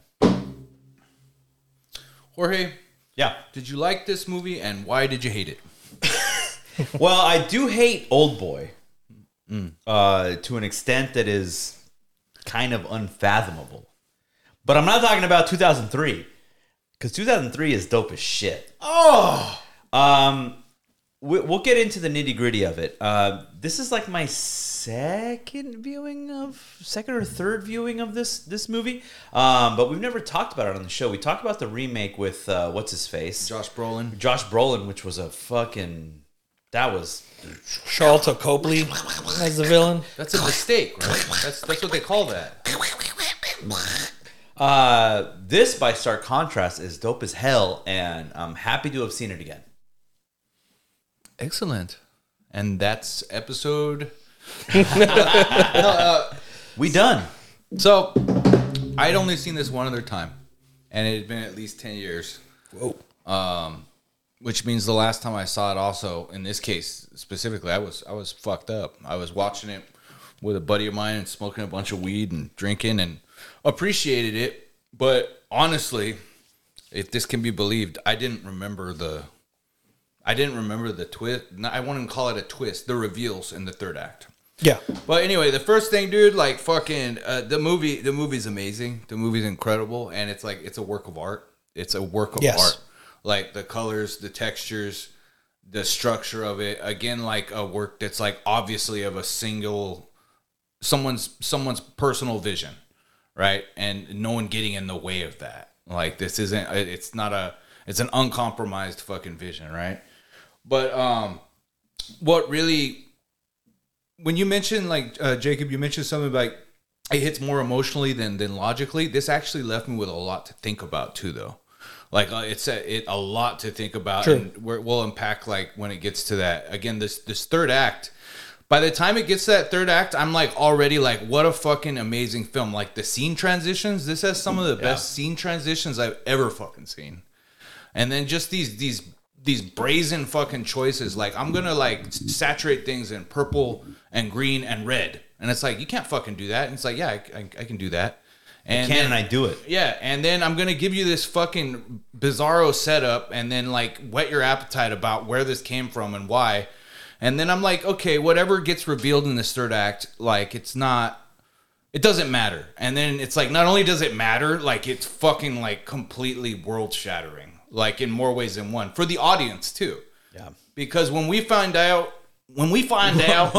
Jorge, Yeah. did you like this movie and why did you hate it? Well, I do hate Old Boy uh, to an extent that is kind of unfathomable. But I'm not talking about two thousand three, because two thousand three is dope as shit. Oh! Um, we, we'll get into the nitty gritty of it. Uh, this is like my second viewing of, second or third viewing of this this movie. Um, but we've never talked about it on the show. We talked about the remake with, uh, what's his face? Josh Brolin. Josh Brolin, which was a fucking... That was... Charlton Copley as the villain. That's a mistake, right? That's that's what they call that. Uh, this, by stark contrast, is dope as hell, and I'm happy to have seen it again. Excellent. And that's episode. We done. So, I'd only seen this one other time, and it had been at least ten years. Whoa. Um, which means the last time I saw it, also in this case specifically, I was I was fucked up. I was watching it with a buddy of mine and smoking a bunch of weed and drinking and appreciated it. But honestly, if this can be believed, I didn't remember the. I didn't remember the twist. I wouldn't call it a twist. The reveals in the third act. Yeah. But anyway, the first thing, dude, like fucking uh, the movie. The movie's amazing. The movie's incredible, and it's like it's a work of art. It's a work of Yes. art. Like the colors, the textures, the structure of it. Again, like a work that's like obviously of a single someone's someone's personal vision, right? And no one getting in the way of that. Like this isn't. It's not a. It's an uncompromised fucking vision, right? But um, what really, when you mentioned like uh, Jacob, you mentioned something like it hits more emotionally than than logically. This actually left me with a lot to think about too, though. Like uh, it's a, it a lot to think about, True. and we're, we'll unpack like when it gets to that. Again, this this third act. By the time it gets to that third act, I'm like already like, what a fucking amazing film! Like the scene transitions. This has some of the best scene transitions I've ever fucking seen. And then just these these these brazen fucking choices. Like I'm gonna like saturate things in purple and green and red, and it's like you can't fucking do that. And it's like yeah, I, I, I can do that. And Can then, and I do it? Yeah, and then I'm gonna give you this fucking bizarro setup, and then like whet your appetite about where this came from and why. And then I'm like, okay, whatever gets revealed in this third act, like it's not. It doesn't matter. And then it's like, not only does it matter, like it's fucking like completely world shattering, like in more ways than one for the audience too. Yeah. Because when we find out, when we find out,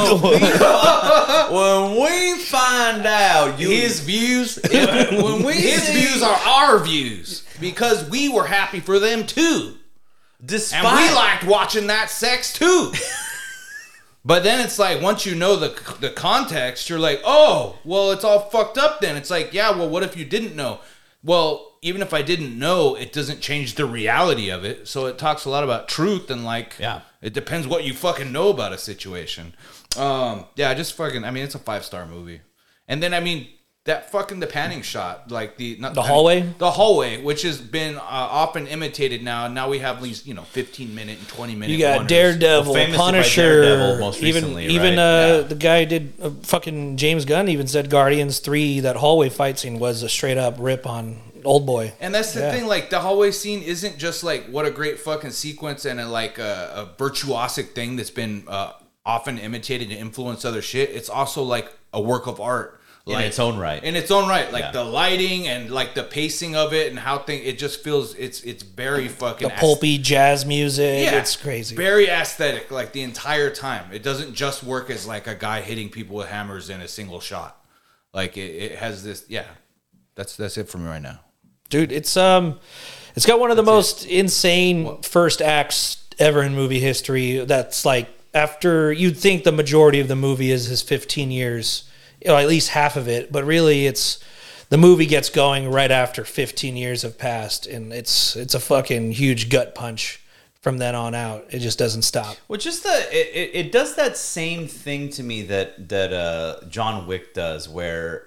When we find out you his views, when we, his see- views are our views because we were happy for them too. despite And we liked watching that sex too. But then it's like, once you know the the context, you're like, oh, well, it's all fucked up then. It's like, yeah, well, what if you didn't know? Well, even if I didn't know, it doesn't change the reality of it. So it talks a lot about truth and like, Yeah. it depends what you fucking know about a situation. Um, yeah, just fucking, I mean, it's a five-star movie. And then, I mean, that fucking, the panning shot, like the... Not The panning- hallway? The hallway, which has been uh, often imitated now. Now we have these, you know, fifteen minute and twenty minute You got wonders. Daredevil, Well, famously by Punisher, Daredevil most even recently, even right? uh, Yeah. the guy who did uh, fucking James Gunn even said Guardians three, that hallway fight scene was a straight up rip on Old Boy. And that's the Yeah. thing, like the hallway scene isn't just like what a great fucking sequence and a, like a, a virtuosic thing that's been uh, often imitated to influence other shit. It's also like a work of art. in its own right. In its own right, like Yeah. the lighting and like the pacing of it and how thing it just feels it's it's very fucking The pulpy jazz music. Yeah, It's crazy. Very aesthetic, like the entire time. It doesn't just work as like a guy hitting people with hammers in a single shot. Like it, it has this. Yeah, that's that's it for me right now. Dude, it's um it's got one of the most insane first acts ever in movie history. That's like after you'd think the majority of the movie is his fifteen years, you know, at least half of it, but really it's the movie gets going right after fifteen years have passed, and it's it's a fucking huge gut punch from then on out. It just doesn't stop. Well, just the it, it, it does that same thing to me that that uh, John Wick does, where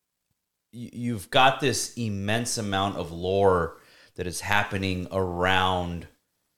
y- you've got this immense amount of lore that is happening around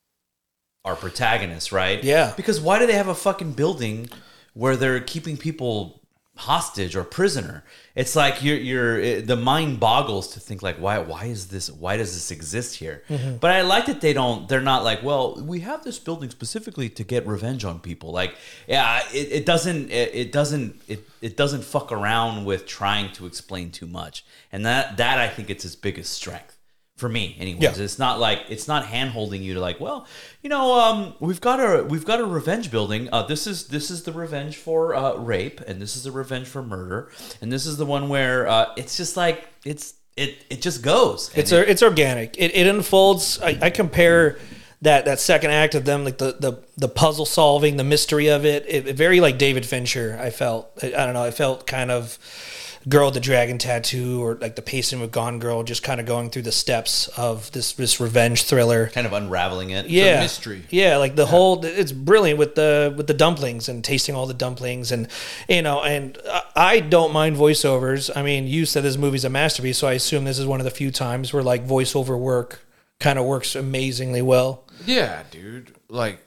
our protagonists, right? Yeah. Because why do they have a fucking building where they're keeping people hostage or prisoner? It's like you're you're it, the mind boggles to think like why why is this why does this exist here? Mm-hmm. But I like that they don't they're not like, well, we have this building specifically to get revenge on people. Like, yeah, it, it doesn't it, it doesn't it, it doesn't fuck around with trying to explain too much. And that that I think it's its biggest strength. For me, anyways, Yeah. it's not like it's not hand holding you to like, well, you know, um, we've got a we've got a revenge building. Uh, this is this is the revenge for uh, rape, and this is the revenge for murder, and this is the one where uh, it's just like it's it it just goes. And It's a, it's organic. It, it unfolds. I, I compare that that second act of them, like the the, the puzzle solving, the mystery of it, it, it. Very like David Fincher. I felt. I, I don't know. I felt kind of Girl with the Dragon Tattoo, or like the pacing with Gone Girl, just kind of going through the steps of this this revenge thriller. kind of unraveling it. Yeah, mystery. Yeah, like the whole it's brilliant with the with the dumplings and tasting all the dumplings, and you know, and I- I don't mind voiceovers. I mean, you said this movie's a masterpiece, so I assume this is one of the few times where like voiceover work kind of works amazingly well. Yeah, dude. Like,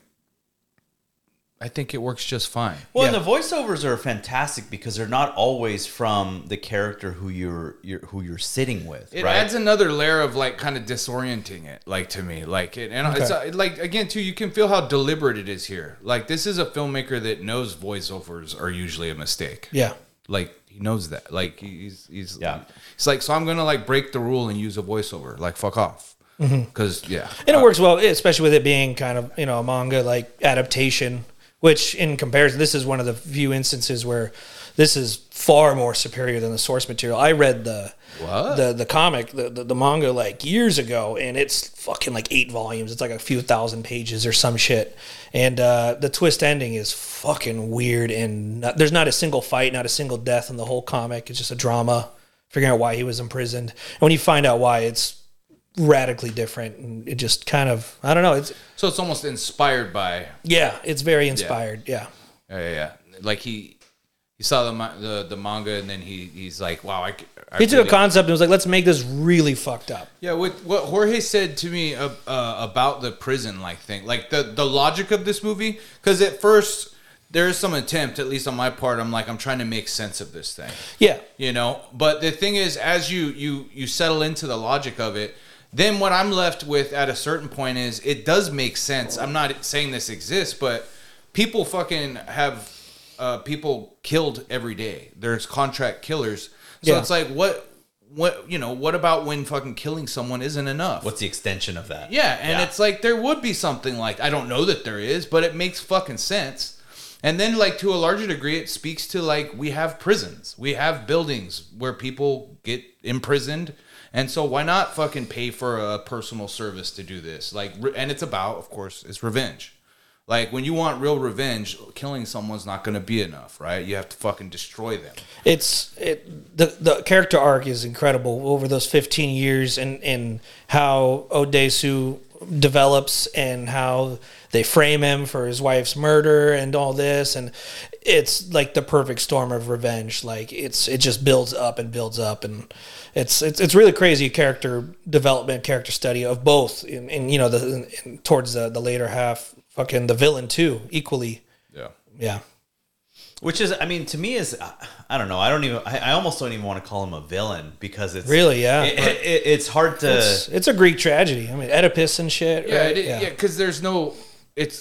I think it works just fine. Well, Yeah. and the voiceovers are fantastic because they're not always from the character who you're, you're who you're sitting with. It right? adds another layer of like kind of disorienting it, like to me, like it, and it's uh, like again too, you can feel how deliberate it is here. Like this is a filmmaker that knows voiceovers are usually a mistake. Yeah. Like he knows that. Like he's he's Yeah. It's like, so I'm gonna like break the rule and use a voiceover. Like fuck off. Because yeah, And it works well, especially with it being kind of, you know, a manga like adaptation, which in comparison, this is one of the few instances where this is far more superior than the source material. I read the What? the the comic, the, the the manga like years ago, and it's fucking like eight volumes. It's like a few thousand pages or some shit. And uh, the twist ending is fucking weird, and not, there's not a single fight, not a single death in the whole comic. It's just a drama, figuring out why he was imprisoned. And when you find out why, it's radically different, and it just kind of, I don't know, it's so it's almost inspired by yeah, it's very inspired. Yeah, yeah, yeah, yeah. Like he he saw the ma- the, the manga and then he he's like, wow, I, c- I he took really- a concept and was like, let's make this really fucked up. Yeah, with what Jorge said to me uh, uh, about the prison like thing, like the the logic of this movie, because at first there is some attempt, at least on my part, I'm like, I'm trying to make sense of this thing, Yeah, you know. But the thing is, as you you you settle into the logic of it, then what I'm left with at a certain point is it does make sense. I'm not saying this exists, but people fucking have uh, people killed every day. There's contract killers, so Yeah. it's like what. What you know? What about when fucking killing someone isn't enough? What's the extension of that? Yeah, and it's like there would be something like, I don't know that there is, but it makes fucking sense. And then like to a larger degree, it speaks to like we have prisons, we have buildings where people get imprisoned, and so why not fucking pay for a personal service to do this? Like, re- and it's about, of course, it's revenge. Like when you want real revenge, killing someone's not going to be enough, right? You have to fucking destroy them. it's it, the the character arc is incredible over those fifteen years, and and how Odesu develops and how they frame him for his wife's murder and all this, and it's like the perfect storm of revenge. Like it's it just builds up and builds up, and it's it's it's really crazy character development, character study of both, and, and you know the in, in, towards the the later half, fucking the villain too, equally. Yeah. Yeah. Which is, I mean, to me is, I don't know. I don't even. I, I almost don't even want to call him a villain because it's Really, yeah. It, it, it- it's hard to. It's, it's a Greek tragedy. I mean, Oedipus and shit. Yeah, right? it, yeah, because there's no, it's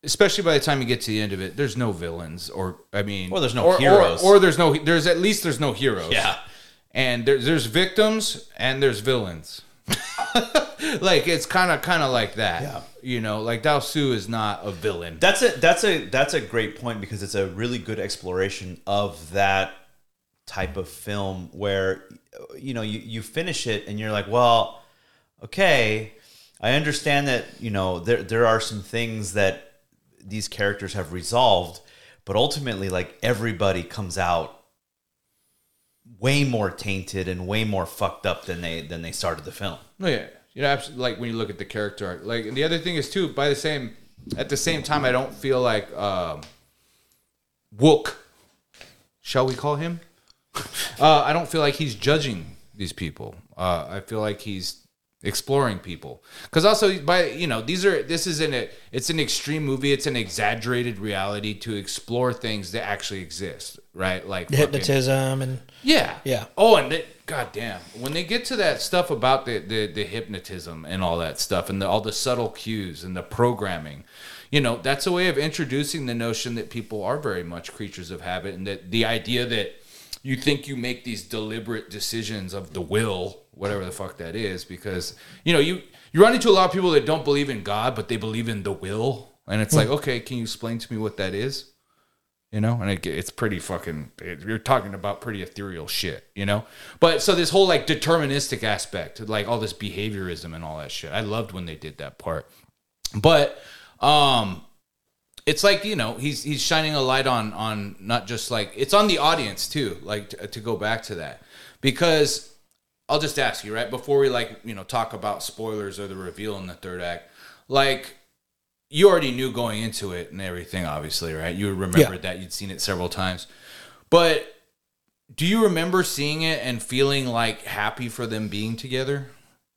especially by the time you get to the end of it, there's no villains, or I mean, Or there's no or, heroes. or, or there's no there's at least there's no heroes. Yeah. And there's there's victims and there's villains. Like it's kind of kind of like that. Yeah. You know, like Dao Su is not a villain. That's a that's a that's a great point because it's a really good exploration of that type of film where you know you, you finish it and you're like, well, okay, I understand that, you know, there there are some things that these characters have resolved, but ultimately like everybody comes out way more tainted and way more fucked up than they than they started the film. Oh yeah, you know, absolutely. Like when you look at the character art, like, and the other thing is too. By the same, at the same time, I don't feel like um, Wook, shall we call him? uh, I don't feel like he's judging these people. Uh, I feel like he's exploring people. Because also, by you know, these are this is an a, it's an extreme movie. It's an exaggerated reality to explore things that actually exist, right? Like fucking- Hypnotism and yeah. Yeah. Oh, and they, goddamn, when they get to that stuff about the, the, the hypnotism and all that stuff and the, all the subtle cues and the programming, you know, that's a way of introducing the notion that people are very much creatures of habit, and that the idea that you think you make these deliberate decisions of the will, whatever the fuck that is, because, you know, you, you run into a lot of people that don't believe in God, but they believe in the will. And it's like, okay, can you explain to me what that is? You know, and it, it's pretty fucking, it, you're talking about pretty ethereal shit, you know? But so this whole like deterministic aspect, like all this behaviorism and all that shit, I loved when they did that part. But um, it's like, you know, he's he's shining a light on, on not just like, it's on the audience too, like to, to go back to that. Because I'll just ask you, right, before we like, you know, talk about spoilers or the reveal in the third act, like, you already knew going into it and everything, obviously, right? You remembered Yeah. that. You'd seen it several times. But do you remember seeing it and feeling like happy for them being together?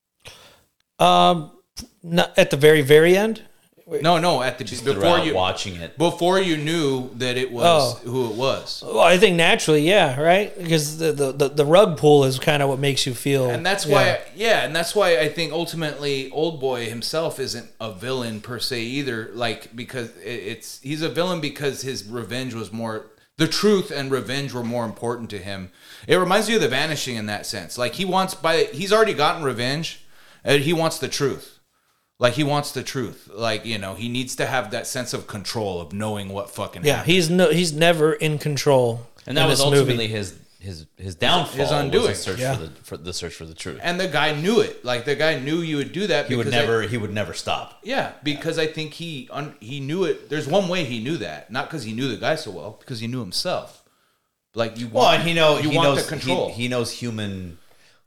um, not at the very very end. No, no, at the before Throughout you watching it. before you knew that it was Oh. who it was. Well, I think naturally, yeah, right, because the the, the, the rug pull is kind of what makes you feel, And that's yeah. why, yeah, and that's why I think ultimately Old Boy himself isn't a villain per se either. Like, because it, it's he's a villain because his revenge was more, the truth and revenge were more important to him. It reminds you of The Vanishing in that sense. Like he wants by he's already gotten revenge, and he wants the truth. Like he wants the truth. Like, you know, he needs to have that sense of control of knowing what fucking Yeah, happened. he's no, he's never in control, And that in was this ultimately movie. his his his downfall. His was undoing. the search Yeah. for the for the search for the truth. And the guy knew it. Like the guy knew you would do that. He would because I- never he would never stop. Yeah, because I think he un, he knew it. There's one way he knew that, not because he knew the guy so well, because he knew himself. Like you want, Well, and he know you he want knows the control. He, he knows human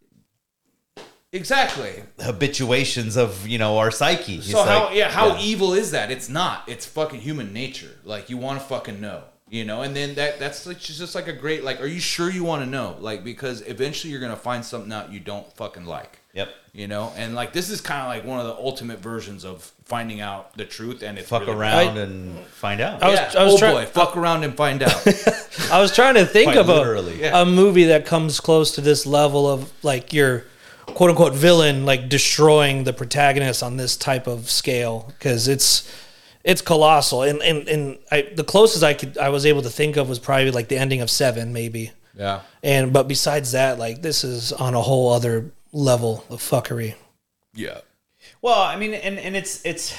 exactly. habituations of, you know, our psyche. He's So how like, yeah how evil is that? It's not. It's fucking human nature. Like you want to fucking know, you know. And then that that's like, just like a great like. Are you sure you want to know? Like because eventually you're gonna find something out you don't fucking like. Yep. You know, and like this is kind of like one of the ultimate versions of finding out the truth, and it's Fuck really- around and find out. I was- Yeah, I was oh try- boy, fuck around and find out. I was trying to think Quite of a, literally. a movie that comes close to this level of like your quote unquote villain like destroying the protagonist on this type of scale, because it's it's colossal. And and, and I, the closest I could I was able to think of was probably like the ending of Seven, maybe. Yeah. And but besides that, like this is on a whole other level of fuckery. Yeah. Well, I mean, and, and it's it's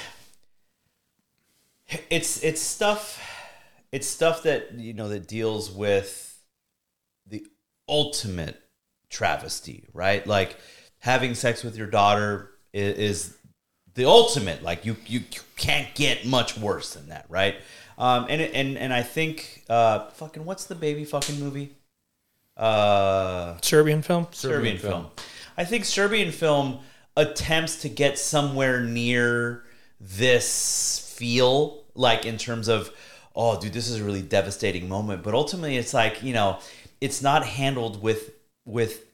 it's it's stuff it's stuff that, you know, that deals with the ultimate travesty, right? Like having sex with your daughter is, is the ultimate. Like you you can't get much worse than that, right? Um, and and and I think uh, fucking what's the baby fucking movie? Uh, Serbian film. Serbian film. I think Serbian film attempts to get somewhere near this feel, like in terms of, oh, dude, this is a really devastating moment. But ultimately, it's like, you know, it's not handled with with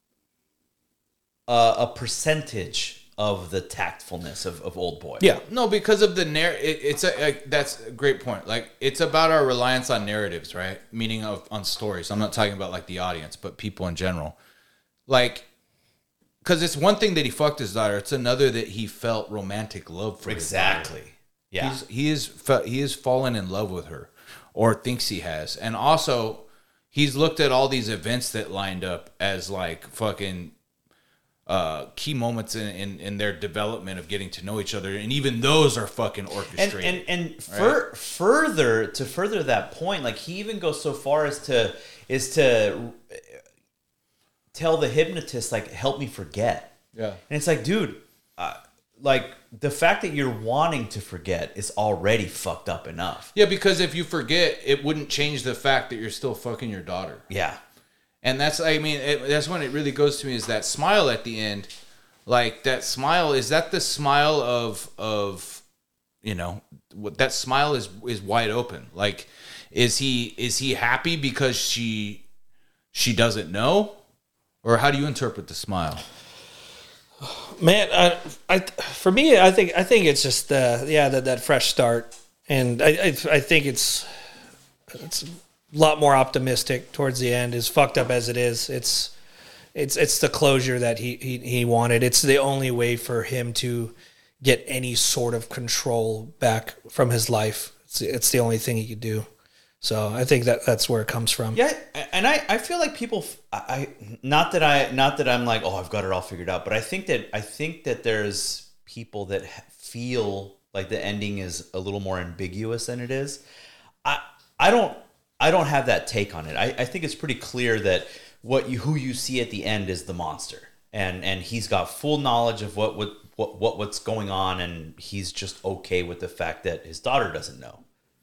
a, a percentage of the tactfulness of, of Old Boy. Yeah. No, because of the narr. It, it's a, a that's a great point. Like it's about our reliance on narratives, right? Meaning of on stories. I'm not talking about like the audience, but people in general. Like, because it's one thing that he fucked his daughter. It's another that he felt romantic love for his daughter. Exactly. Yeah. He's, he is fa- he is fallen in love with her, or thinks he has, and also he's looked at all these events that lined up as like fucking uh, key moments in, in in their development of getting to know each other, and even those are fucking And orchestrated. and and fur, further to further that point, like he even goes so far as to is to tell the hypnotist like, help me forget. Yeah. And it's like, dude, uh, like the fact that you're wanting to forget is already fucked up enough. Yeah, because if you forget, it wouldn't change the fact that you're still fucking your daughter. Yeah. And that's, I mean, it, that's when it really goes to me, is that smile at the end. Like, that smile, is that the smile of, of you know, what that smile is is wide open. Like, is he is he happy because she she doesn't know? Or how do you interpret the smile? Man, I, I, for me, I think I think it's just uh, yeah that, that fresh start, and I, I I think it's it's a lot more optimistic towards the end. As fucked up as it is, it's it's it's the closure that he, he, he wanted. It's the only way for him to get any sort of control back from his life. It's it's the only thing he could do. So I think that that's where it comes from. Yeah, and I, I feel like people, I not that I not that I'm like, oh, I've got it all figured out, but I think that I think that there's people that feel like the ending is a little more ambiguous than it is. I I don't I don't have that take on it. I, I think it's pretty clear that what you who you see at the end is the monster, and and he's got full knowledge of what what what, what what's going on, and he's just okay with the fact that his daughter doesn't know.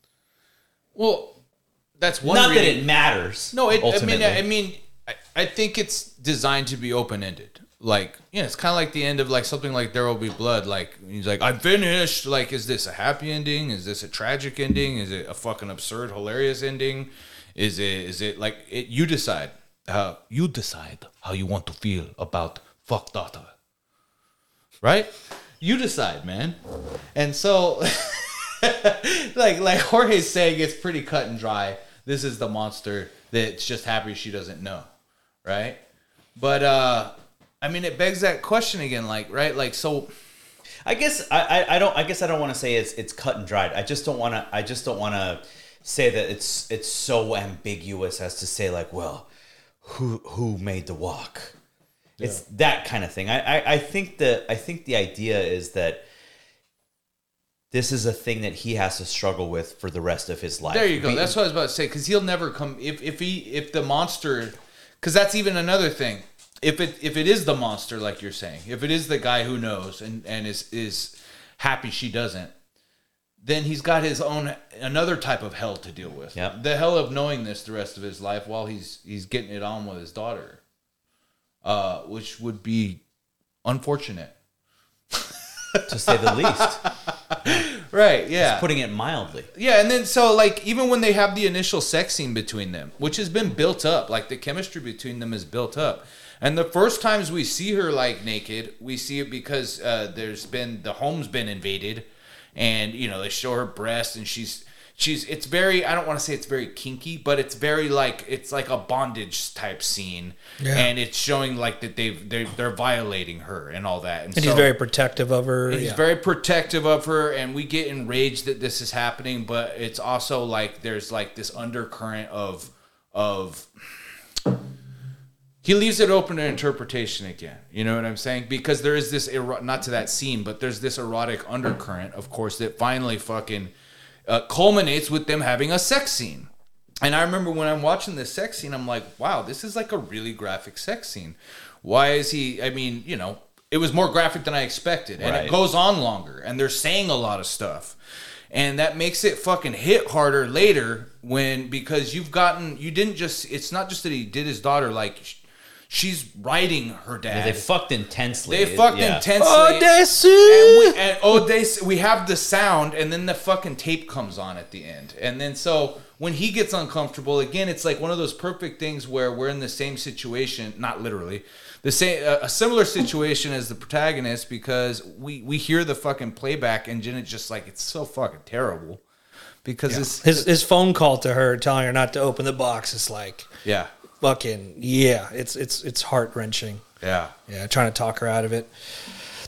Well, that's one Not reading. that it matters. No, it, I mean, ultimately. I mean, I, I think it's designed to be open ended. Like, yeah, it's kind of like the end of like something like There Will Be Blood. Like, he's like, I'm finished. Like, is this a happy ending? Is this a tragic ending? Is it a fucking absurd, hilarious ending? Is it? Is it like it? You decide. Uh, you decide how you want to feel about fuck daughter. Right? You decide, man. And so, like, like Jorge's saying, it's pretty cut and dry. This is the monster that's just happy she doesn't know, right? But uh, I mean, it begs that question again, like, right? Like, so I guess I, I, I don't I guess I don't want to say it's it's cut and dried. I just don't want to I just don't want to say that it's it's so ambiguous as to say like, well, who who made the walk? Yeah. It's that kind of thing. I, I I think that I think the idea is that this is a thing that he has to struggle with for the rest of his life. There you go. That's what I was about to say. Because he'll never come if if he if the monster. Because that's even another thing. If it if it is the monster, like you're saying, if it is the guy who knows and, and is is happy she doesn't, then he's got his own another type of hell to deal with. Yep. The hell of knowing this the rest of his life while he's he's getting it on with his daughter, uh, which would be unfortunate, to say the least. Right, yeah. Just putting it mildly. Yeah, and then so like even when they have the initial sex scene between them, which has been built up, like the chemistry between them is built up. And the first times we see her like naked, we see it because uh, there's been the home's been invaded, and you know they show her breast, and she's she's it's very I don't want to say it's very kinky, but it's very like it's like a bondage type scene, Yeah. and it's showing like that they've they're, they're violating her and all that, and, And so, he's very protective of her. He's yeah. very protective of her, and we get enraged that this is happening, but it's also like there's like this undercurrent of of he leaves it open to interpretation again. You know what I'm saying? Because there is this ero- not to that scene, but there's this erotic undercurrent, of course, that finally fucking uh, culminates with them having a sex scene. And I remember when I'm watching this sex scene, I'm like, wow, this is like a really graphic sex scene. Why is he? I mean, you know, it was more graphic than I expected, and Right. it goes on longer, and they're saying a lot of stuff. And that makes it fucking hit harder later when, because you've gotten, you didn't just, it's not just that he did his daughter, like, she's writing her dad. Yeah, they fucked intensely. They fucked Yeah. intensely. Oh, that's And we, it. and oh, they we have the sound, and then the fucking tape comes on at the end, and then so when he gets uncomfortable again, it's like one of those perfect things where we're in the same situation, not literally, the same a similar situation as the protagonist, because we we hear the fucking playback, and Jen, it's just like it's so fucking terrible because it's His his phone call to her telling her not to open the box is like yeah fucking yeah. It's it's it's heart wrenching. yeah. Yeah, trying to talk her out of it.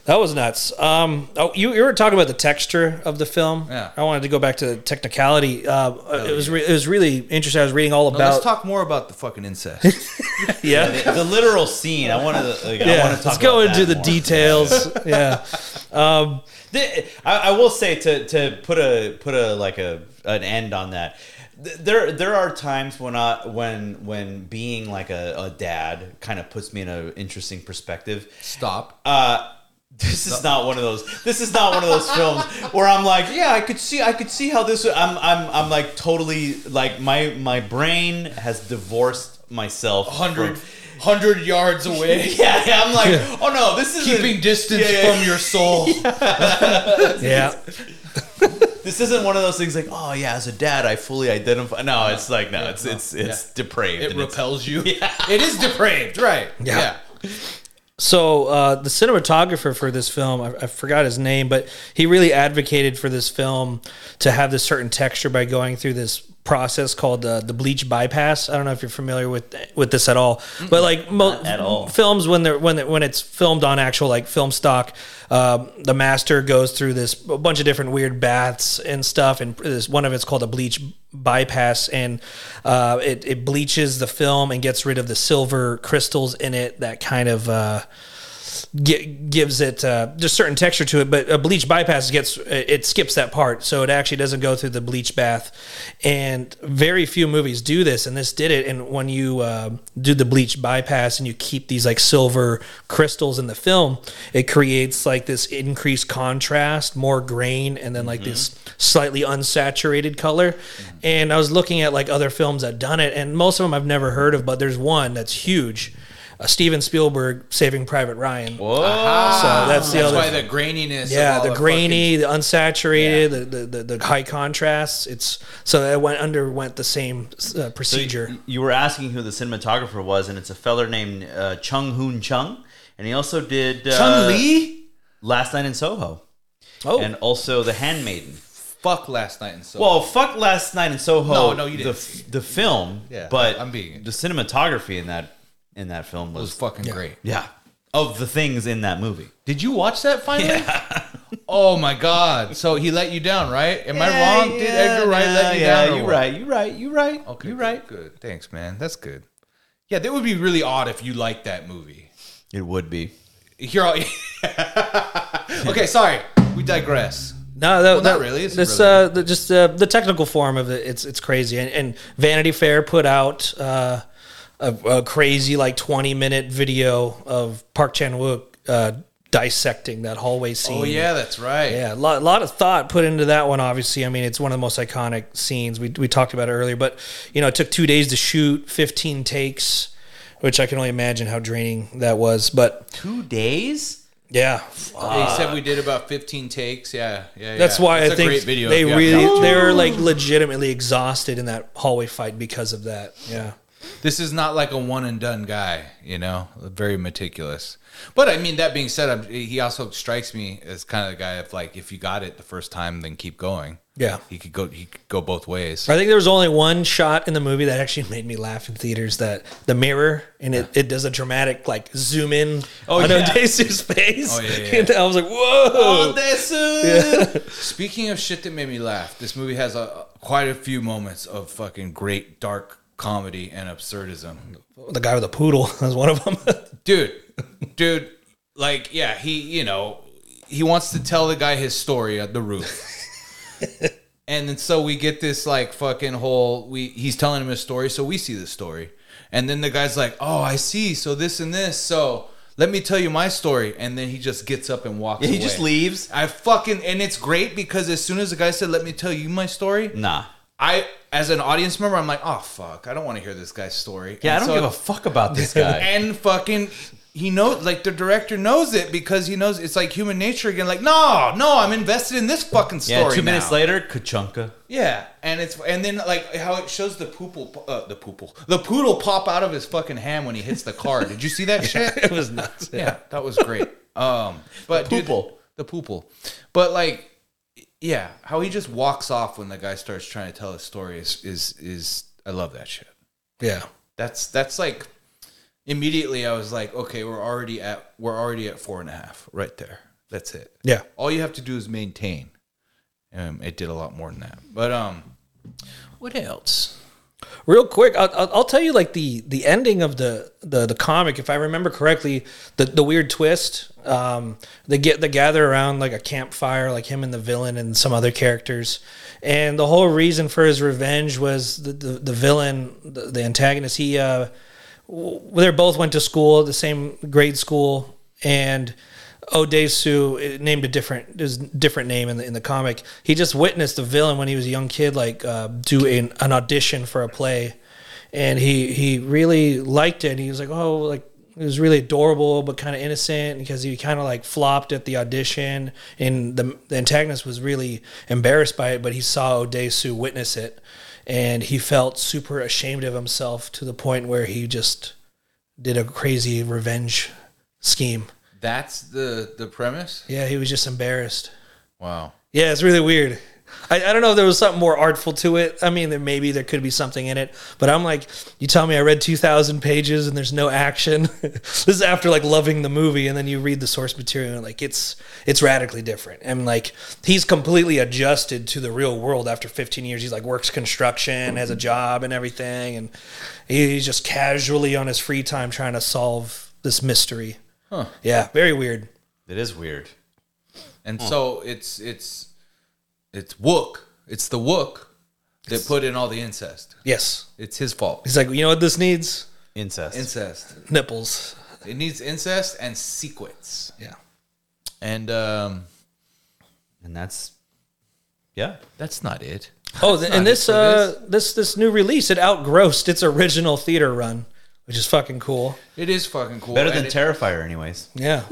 That was nuts. Um, oh, you, you were talking about the texture of the film. Yeah. I wanted to go back to the technicality. Uh, it was re- it was really interesting. I was reading all No, about. let's talk more about the fucking incest. yeah. The, the literal scene. I want to. Like, I Yeah, want to talk let's go about into that the more. details. yeah, um, The- I, I will say to to put a put a like a an end on that. th- There there are times when I when when being like a, a dad kind of puts me in an interesting perspective. Stop. Uh, this is not one of those. This is not one of those films where I'm like, yeah, I could see, I could see how this. I'm, I'm, I'm like totally like my my brain has divorced myself. Hundred. from- Hundred yards away, Yeah, yeah, I'm like, oh no, this is keeping distance Yeah, yeah, from your soul. yeah. This isn't one of those things like, oh yeah, as a dad, I fully identify. No, it's like no, it's it's it's depraved. It and it's- repels you. It is depraved, right? Yeah. So uh, the cinematographer for this film, I, I forgot his name, but he really advocated for this film to have this certain texture by going through this process called uh, the bleach bypass. I don't know if you're familiar with with this at all, but like mo- Not at all. films when they're when they, when it's filmed on actual like film stock, um, the master goes through this a bunch of different weird baths and stuff, and this, one of it's called a bleach bypass, and uh, it it bleaches the film and gets rid of the silver crystals in it that kind of. Uh, Gi- gives it uh, just certain texture to it, but a bleach bypass gets it skips that part, so it actually doesn't go through the bleach bath. And very few movies do this, and this did it. And when you uh, do the bleach bypass and you keep these like silver crystals in the film, it creates like this increased contrast, more grain, and then like mm-hmm. this slightly unsaturated color. Mm-hmm. And I was looking at like other films that done it, and most of them I've never heard of, but there's one that's huge. Uh, Steven Spielberg, Saving Private Ryan. Whoa. So that's the That's other. why the graininess. Yeah, of all the the grainy, fucking- the unsaturated, the, the, the the high contrasts. It's so it went underwent the same uh, So procedure. you, you were asking who the cinematographer was, and it's a feller named uh, Chung Hoon Chung, and he also did uh, Chung Lee. Last Night in Soho, oh, and also The Handmaiden. Fuck last night and so. Well, fuck Last Night in Soho. No, no, you the, didn't. f- The film, Yeah, but I'm being- the cinematography in that in that film it was, was fucking great. yeah, of the things in that movie. Did you watch that finally? Oh my god! So he let you down, right? Am I wrong? Did Edgar Wright let you yeah, down? or you're what? right. You're right. You're right. Okay, you're good, right. Good. Thanks, man. That's good. Yeah, that would be really odd if you liked that movie. It would be. Here, all... okay, sorry. We digress. no, that, well, that not really. It's This really- uh, the, just uh, the technical form of it. It's it's crazy. And, and Vanity Fair put out uh, a, a crazy like twenty minute video of Park Chan Wook uh, dissecting that hallway scene. Oh yeah, that's right. Yeah, a lot, a lot of thought put into that one. Obviously, I mean, it's one of the most iconic scenes. We we talked about it earlier, but you know, it took two days to shoot, fifteen takes, which I can only imagine how draining that was. But Two days. yeah, They said we did about fifteen takes. Yeah, yeah. that's yeah. why It's I a think great video. they if you really haven't watched it. they were like legitimately exhausted in that hallway fight because of that. Yeah. This is not like a one and done guy, you know, very meticulous. But I mean, that being said, I'm, he also strikes me as kind of the guy of like, if you got it the first time, then keep going. Yeah. He could go. He could go both ways. I think there was only one shot in the movie that actually made me laugh in theaters. That the mirror and it, it does a dramatic like zoom in Oh, on yeah. Odesu's face. Oh, yeah, yeah. And I was like, whoa. Odesu. Speaking of shit that made me laugh, this movie has a quite a few moments of fucking great dark comedy and absurdism. The guy with the poodle was one of them. Dude, dude, like, yeah, he, you know, he wants to tell the guy his story at the roof. And then so we get this like fucking whole we he's telling him his story, so we see the story. And then the guy's like, "Oh, I see. So this and this. So let me tell you my story." And then he just gets up and walks Yeah, he away. just leaves. I fucking and it's great because as soon as the guy said, "Let me tell you my story," Nah. I as an audience member, I'm like, "Oh fuck, I don't want to hear this guy's story." Yeah, And I don't so- give a fuck about this guy. and fucking he knows, like the director knows it because he knows it's like human nature again. Like, no, no, I'm invested in this fucking story. Yeah, two minutes now. later, Kachunka. Yeah, and it's and then like how it shows the poople, uh, the poople, the poodle pop out of his fucking ham when he hits the car. Did you see that shit? It was nuts. Yeah, that was great. Um, but The dude, poople. the poople, but like, yeah, how he just walks off when the guy starts trying to tell his story is is is I love that shit. Yeah. That's that's like immediately I was like, okay, we're already at we're already at four and a half right there. That's it. Yeah. All you have to do is maintain. Um, it did a lot more than that. But um, what else? Real quick, I'll, I'll, I'll tell you like the the ending of the the, the comic, if I remember correctly, the the weird twist. Um, they get they gather around like a campfire, like him and the villain and some other characters, and the whole reason for his revenge was the the, the villain, the, the antagonist. He uh, they both went to school, the same grade school, and Odesu named a different his different name in the in the comic. He just witnessed the villain when he was a young kid, like uh, do an, an audition for a play, and he he really liked it. And he was like, oh, like it was really adorable, but kind of innocent because he kind of like flopped at the audition, and the, the antagonist was really embarrassed by it. But he saw Odesu witness it, and he felt super ashamed of himself to the point where he just did a crazy revenge scheme. That's the the premise? Yeah, he was just embarrassed. Wow. Yeah, it's really weird. I, I don't know if there was something more artful to it. I mean, there maybe there could be something in it, but I'm like, you tell me I read two thousand pages and there's no action. This is after like loving the movie, and then you read the source material and like it's it's radically different. And like he's completely adjusted to the real world after fifteen years. He's like works construction, has a job and everything, and he's just casually on his free time trying to solve this mystery. Huh. Yeah, very weird. It is weird. And so it's it's it's Wook. It's the Wook that put in all the incest. Yes. It's his fault. He's like, you know what this needs? Incest. Incest. Nipples. It needs incest and sequence. Yeah. And um, And that's, yeah. that's not it. Oh, That's and not this it for uh this this new release, it outgrossed its original theater run, which is fucking cool. It is fucking cool. Better than And it- Terrifier, anyways. Yeah.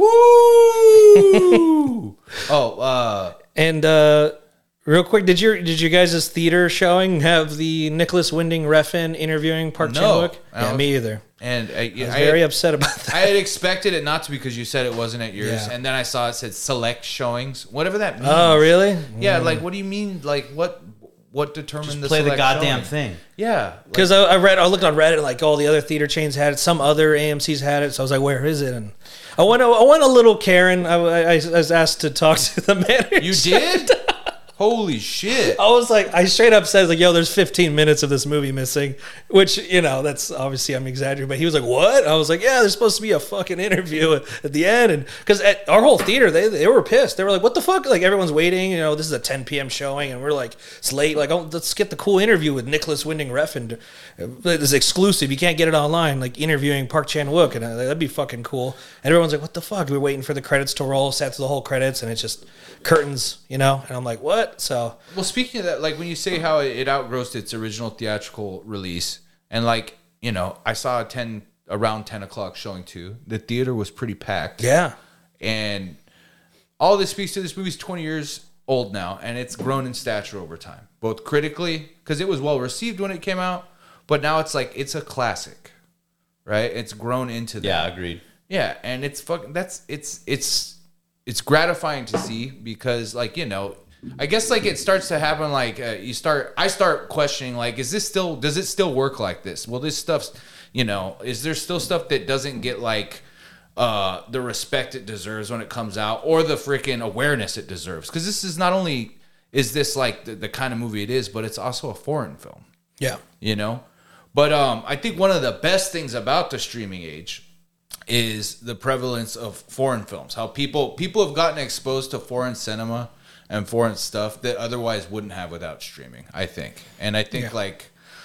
Woo! Oh, uh, And uh real quick, did your did you guys' theater showing have the Nicholas Winding Refn interviewing Park No. Chan-wook? I Yeah, was- me either. and I, I I, was very had, upset about that. I had expected it not to because you said it wasn't at yours, Yeah. and then I saw it said select showings, whatever that means. Oh, really? Yeah, like what do you mean? Like what? What determined the Play the select goddamn showing? thing. Yeah, like, Because I, I read, I looked on Reddit, and like all the other theater chains had it. Some other A M Cs had it. So I was like, "Where is it?" And I went, I went a little Karen. I, I, I was asked to talk to the manager. you did. Holy shit! I was like, I straight up said, like, yo, there's fifteen minutes of this movie missing, which, you know, that's obviously I'm exaggerating, but he was like, what? I was like, yeah, there's supposed to be a fucking interview at, at the end. And because at our whole theater, they, they were pissed. They were like, what the fuck? Like, everyone's waiting, you know, this is a ten p.m. showing, and we're like, it's late. Like, oh, let's get the cool interview with Nicholas Winding Refn. It's exclusive. You can't get it online, like interviewing Park Chan-wook, and uh, that'd be fucking cool. And everyone's like, what the fuck? We're waiting for the credits to roll, sat through the whole credits, and it's just curtains, you know? And I'm like, what? So... Well, speaking of that, like when you say how it, it outgrossed its original theatrical release, and like you know, I saw a ten around ten o'clock showing too. The theater was pretty packed. Yeah. And all this speaks to this movie's twenty years old now, and it's grown in stature over time, both critically because it was well received when it came out, but now it's like it's a classic, right? It's grown into that. Yeah, agreed. Yeah, and it's fucking that's it's it's it's gratifying to see because like, you know, I guess like it starts to happen like uh, you start I start questioning like is this still does it still work like this? Well, this stuff's, you know, is there still stuff that doesn't get like uh the respect it deserves when it comes out or the freaking awareness it deserves? Cuz this is not only is this like the, the kind of movie it is, but it's also a foreign film. Yeah. You know? But um I think one of the best things about the streaming age is the prevalence of foreign films. How people people have gotten exposed to foreign cinema and foreign stuff that otherwise wouldn't have without streaming, I think. And I think Yeah. like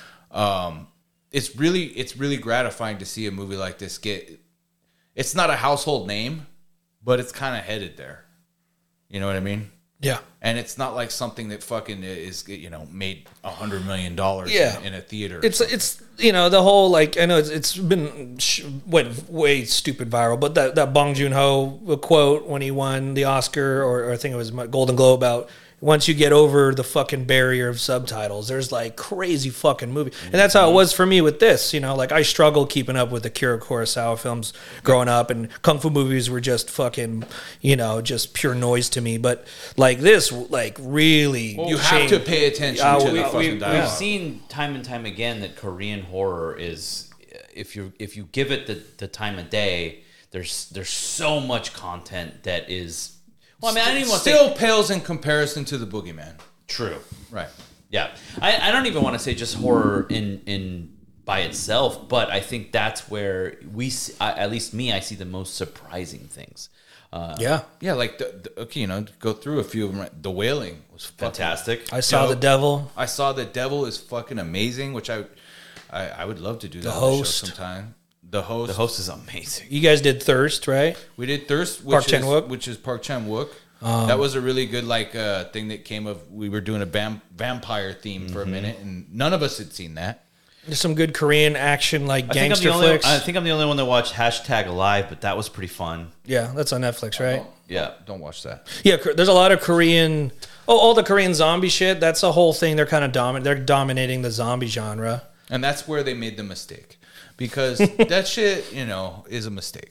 um it's really it's really gratifying to see a movie like this get it's not a household name, but it's kind of headed there. You know what I mean? Yeah. And it's not like something that fucking is, you know, made a hundred million dollars Yeah. in, in a theater. It's it's you know the whole like I know it's it's been sh- went way stupid viral, but that that Bong Joon Ho quote when he won the Oscar or, or I think it was Golden Globe about once you get over the fucking barrier of subtitles, there's like crazy fucking movie, and that's how it was for me with this. You know, like I struggled keeping up with the Akira Kurosawa films growing up, and kung fu movies were just fucking you know just pure noise to me. But like this, like really, you have changed- to pay attention Yeah, to we- the we- fucking We've, we've dialogue. seen time and time again that Korean horror is, if you if you give it the, the time of day, there's there's so much content that is Well, I mean, I didn't even want to still say pales in comparison to the Boogeyman. true. Right. Yeah, I, I don't even want to say just horror in in by itself, but I think that's where we, see, I, at least me, I see the most surprising things. Uh, Yeah. Yeah, like the, the okay, you know, go through a few of them. Right? The Wailing was fucking Fantastic. I saw Dope. The Devil. I saw The Devil is fucking amazing, which I I, I would love to do that The on the show Host. sometime. The host. The host is amazing. You guys did Thirst, right? We did Thirst, which Park is, Chan-wook? which is Park Chan Wook. Um, that was a really good like uh, thing that came of. We were doing a vam- vampire theme for a minute, and none of us had seen that. There's some good Korean action, like I think, I'm gangster the only, flicks. I think I'm the only one that watched hashtag Alive, but that was pretty fun. Yeah, that's on Netflix, right? Yeah. Don't watch that. Yeah, Kor- there's a lot of Korean. Oh, all the Korean zombie shit. That's a whole thing. They're kind of dominant. They're dominating the zombie genre. And that's where they made the mistake, because that shit, you know, is a mistake.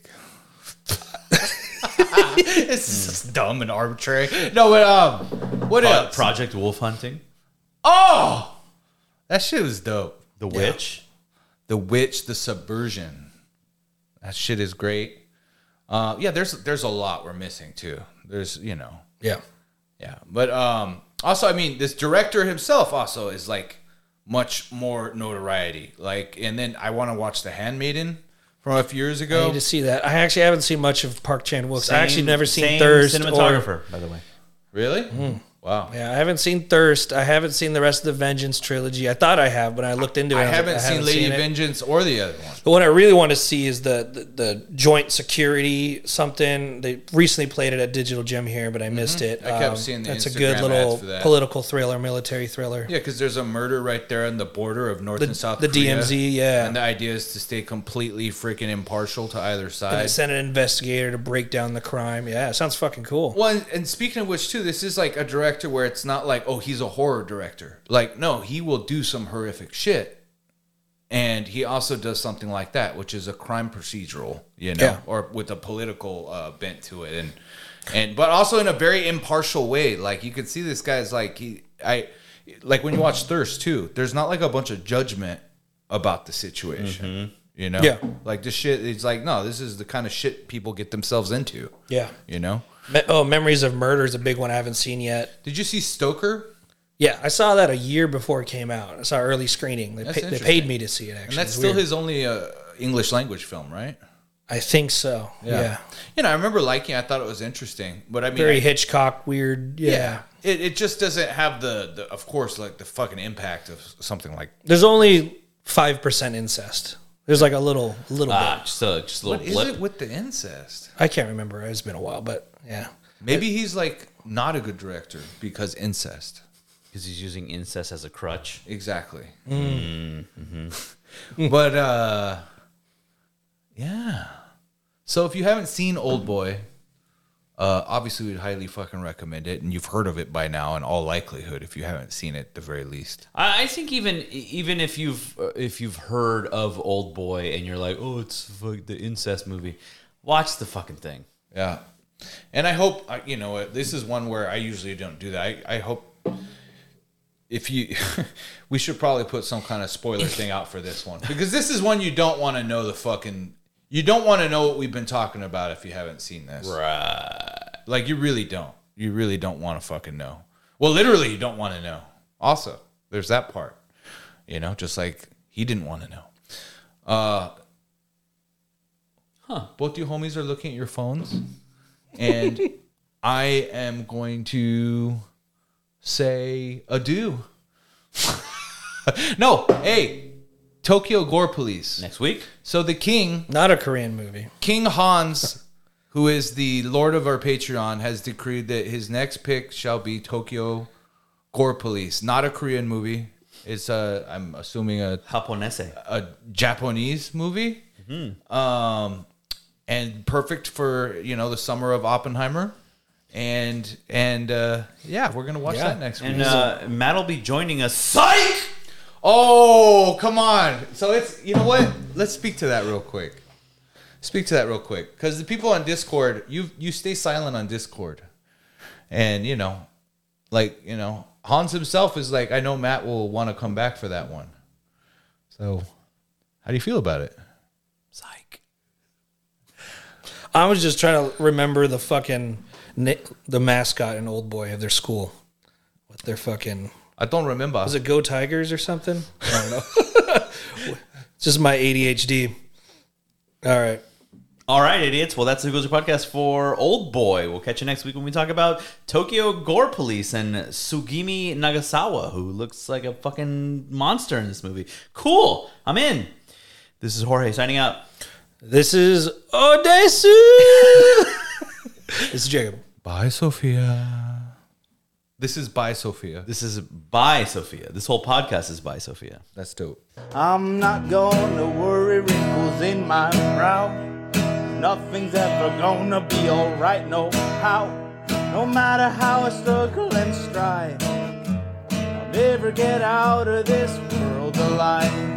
It's just dumb and arbitrary. No, but um, what Pro- else? Project Wolf Hunting. Oh, that shit was dope. The Witch. The Witch, the Subversion. That shit is great. Uh, yeah, there's there's a lot we're missing too. There's you know, Yeah. yeah, but um, also I mean, this director himself also is like much more notoriety. Like, and then I want to watch The Handmaiden from a few years I ago. need to see that. I actually haven't seen much of Park Chan Wook. I actually Same- never seen same Thirst. Or, cinematographer, by the way. Really? Wow. yeah, I haven't seen Thirst. I haven't seen the rest of the Vengeance trilogy. I thought I have, but I looked into it. I and was like, haven't seen Lady seen it. Vengeance or the other one. The one I really want to see is the, the the joint security something. They recently played it at Digital Gem here, but I missed it. I kept Um, seeing the That's a Instagram good little ads for that. political thriller, military thriller. Yeah, because there's a murder right there on the border of North The- and South the Korea. D M Z, yeah. And the idea is to stay completely freaking impartial to either And side. they sent an investigator to break down the crime. Yeah, it sounds fucking cool. Well, and, and speaking of which, too, this is like a director where it's not like, oh, he's a horror director. Like, no, he will do some horrific shit. And he also does something like that, which is a crime procedural, you know, Yeah. or with a political uh, bent to it, and and but also in a very impartial way. Like you could see this guy's like he, I, like when you watch Thirst too. There's not like a bunch of judgment about the situation, you know. Yeah. Like this shit. It's like no, this is the kind of shit people get themselves into. Yeah. You know. Me- oh, Memories of Murder is a big one I haven't seen yet. Did you see Stoker? Yeah, I saw that a year before it came out. I saw early screening. They, That's pa- they interesting. paid me to see it, actually. And that's It's still weird. his only uh, English language film, right? I think so. Yeah. You know, I remember liking it. I thought it was interesting. But I mean, Very I- Hitchcock, weird. Yeah. yeah. It, it just doesn't have the, the, of course, like the fucking impact of something like. There's only five percent incest. There's like a little, a little Ah, bit. just a, just a What little is blip. it with the incest? I can't remember. It's been a while, but yeah. Maybe he's like not a good director because incest. Because he's using incest as a crutch. Exactly. But uh, yeah. So if you haven't seen Old Boy, uh, obviously we'd highly fucking recommend it, and you've heard of it by now in all likelihood. If you haven't seen it, at the very least. I I think even even if you've uh, if you've heard of Old Boy and you're like, oh, it's fuck the incest movie, watch the fucking thing. Yeah. And I hope, uh, you know, what, this is one where I usually don't do that. I, I hope if you, we should probably put some kind of spoiler thing out for this one. Because this is one you don't want to know the fucking, you don't want to know what we've been talking about if you haven't seen this. Right. Like, you really don't. You really don't want to fucking know. Well, literally, you don't want to know. Also, there's that part. You know, just like he didn't want to know. Uh, Huh. Both you homies are looking at your phones. And I am going to say adieu. No, hey, Tokyo Gore Police. Next week. So the king, Not a Korean movie. King Hans, who is the Lord of our Patreon, has decreed that his next pick shall be Tokyo Gore Police. Not a Korean movie. It's a, I'm assuming a Japonese. a Japanese movie, um, and perfect for you know the summer of Oppenheimer, and and uh, yeah, we're gonna watch Yeah. that next week. And uh, Matt will be joining us. Psych! oh, come on! So it's you know what? Let's speak to that real quick. Speak to that real quick because the people on Discord, you you stay silent on Discord, and you know, like you know, Hans himself is like, I know Matt will want to come back for that one. So, how do you feel about it? Psych. I was just trying to remember the fucking na- the mascot in Old Boy of their school. What their fucking I don't remember. was it? Go Tigers or something? I don't know. It's just my A D H D. All right. All right, idiots. Well, that's the Who Goes Your Podcast for Old Boy. We'll catch you next week when we talk about Tokyo Gore Police and Sugimi Nagasawa, who looks like a fucking monster in this movie. Cool. I'm in. This is Jorge signing out. This is Odesu. This is Jacob. Bye, Sophia. This is Bye, Sophia. This is Bye, Sophia. This whole podcast is Bye, Sophia. That's dope. I'm not gonna worry wrinkles in my brow. Nothing's ever gonna be alright, no how. No matter how I struggle and strive, I'll never get out of this world alive.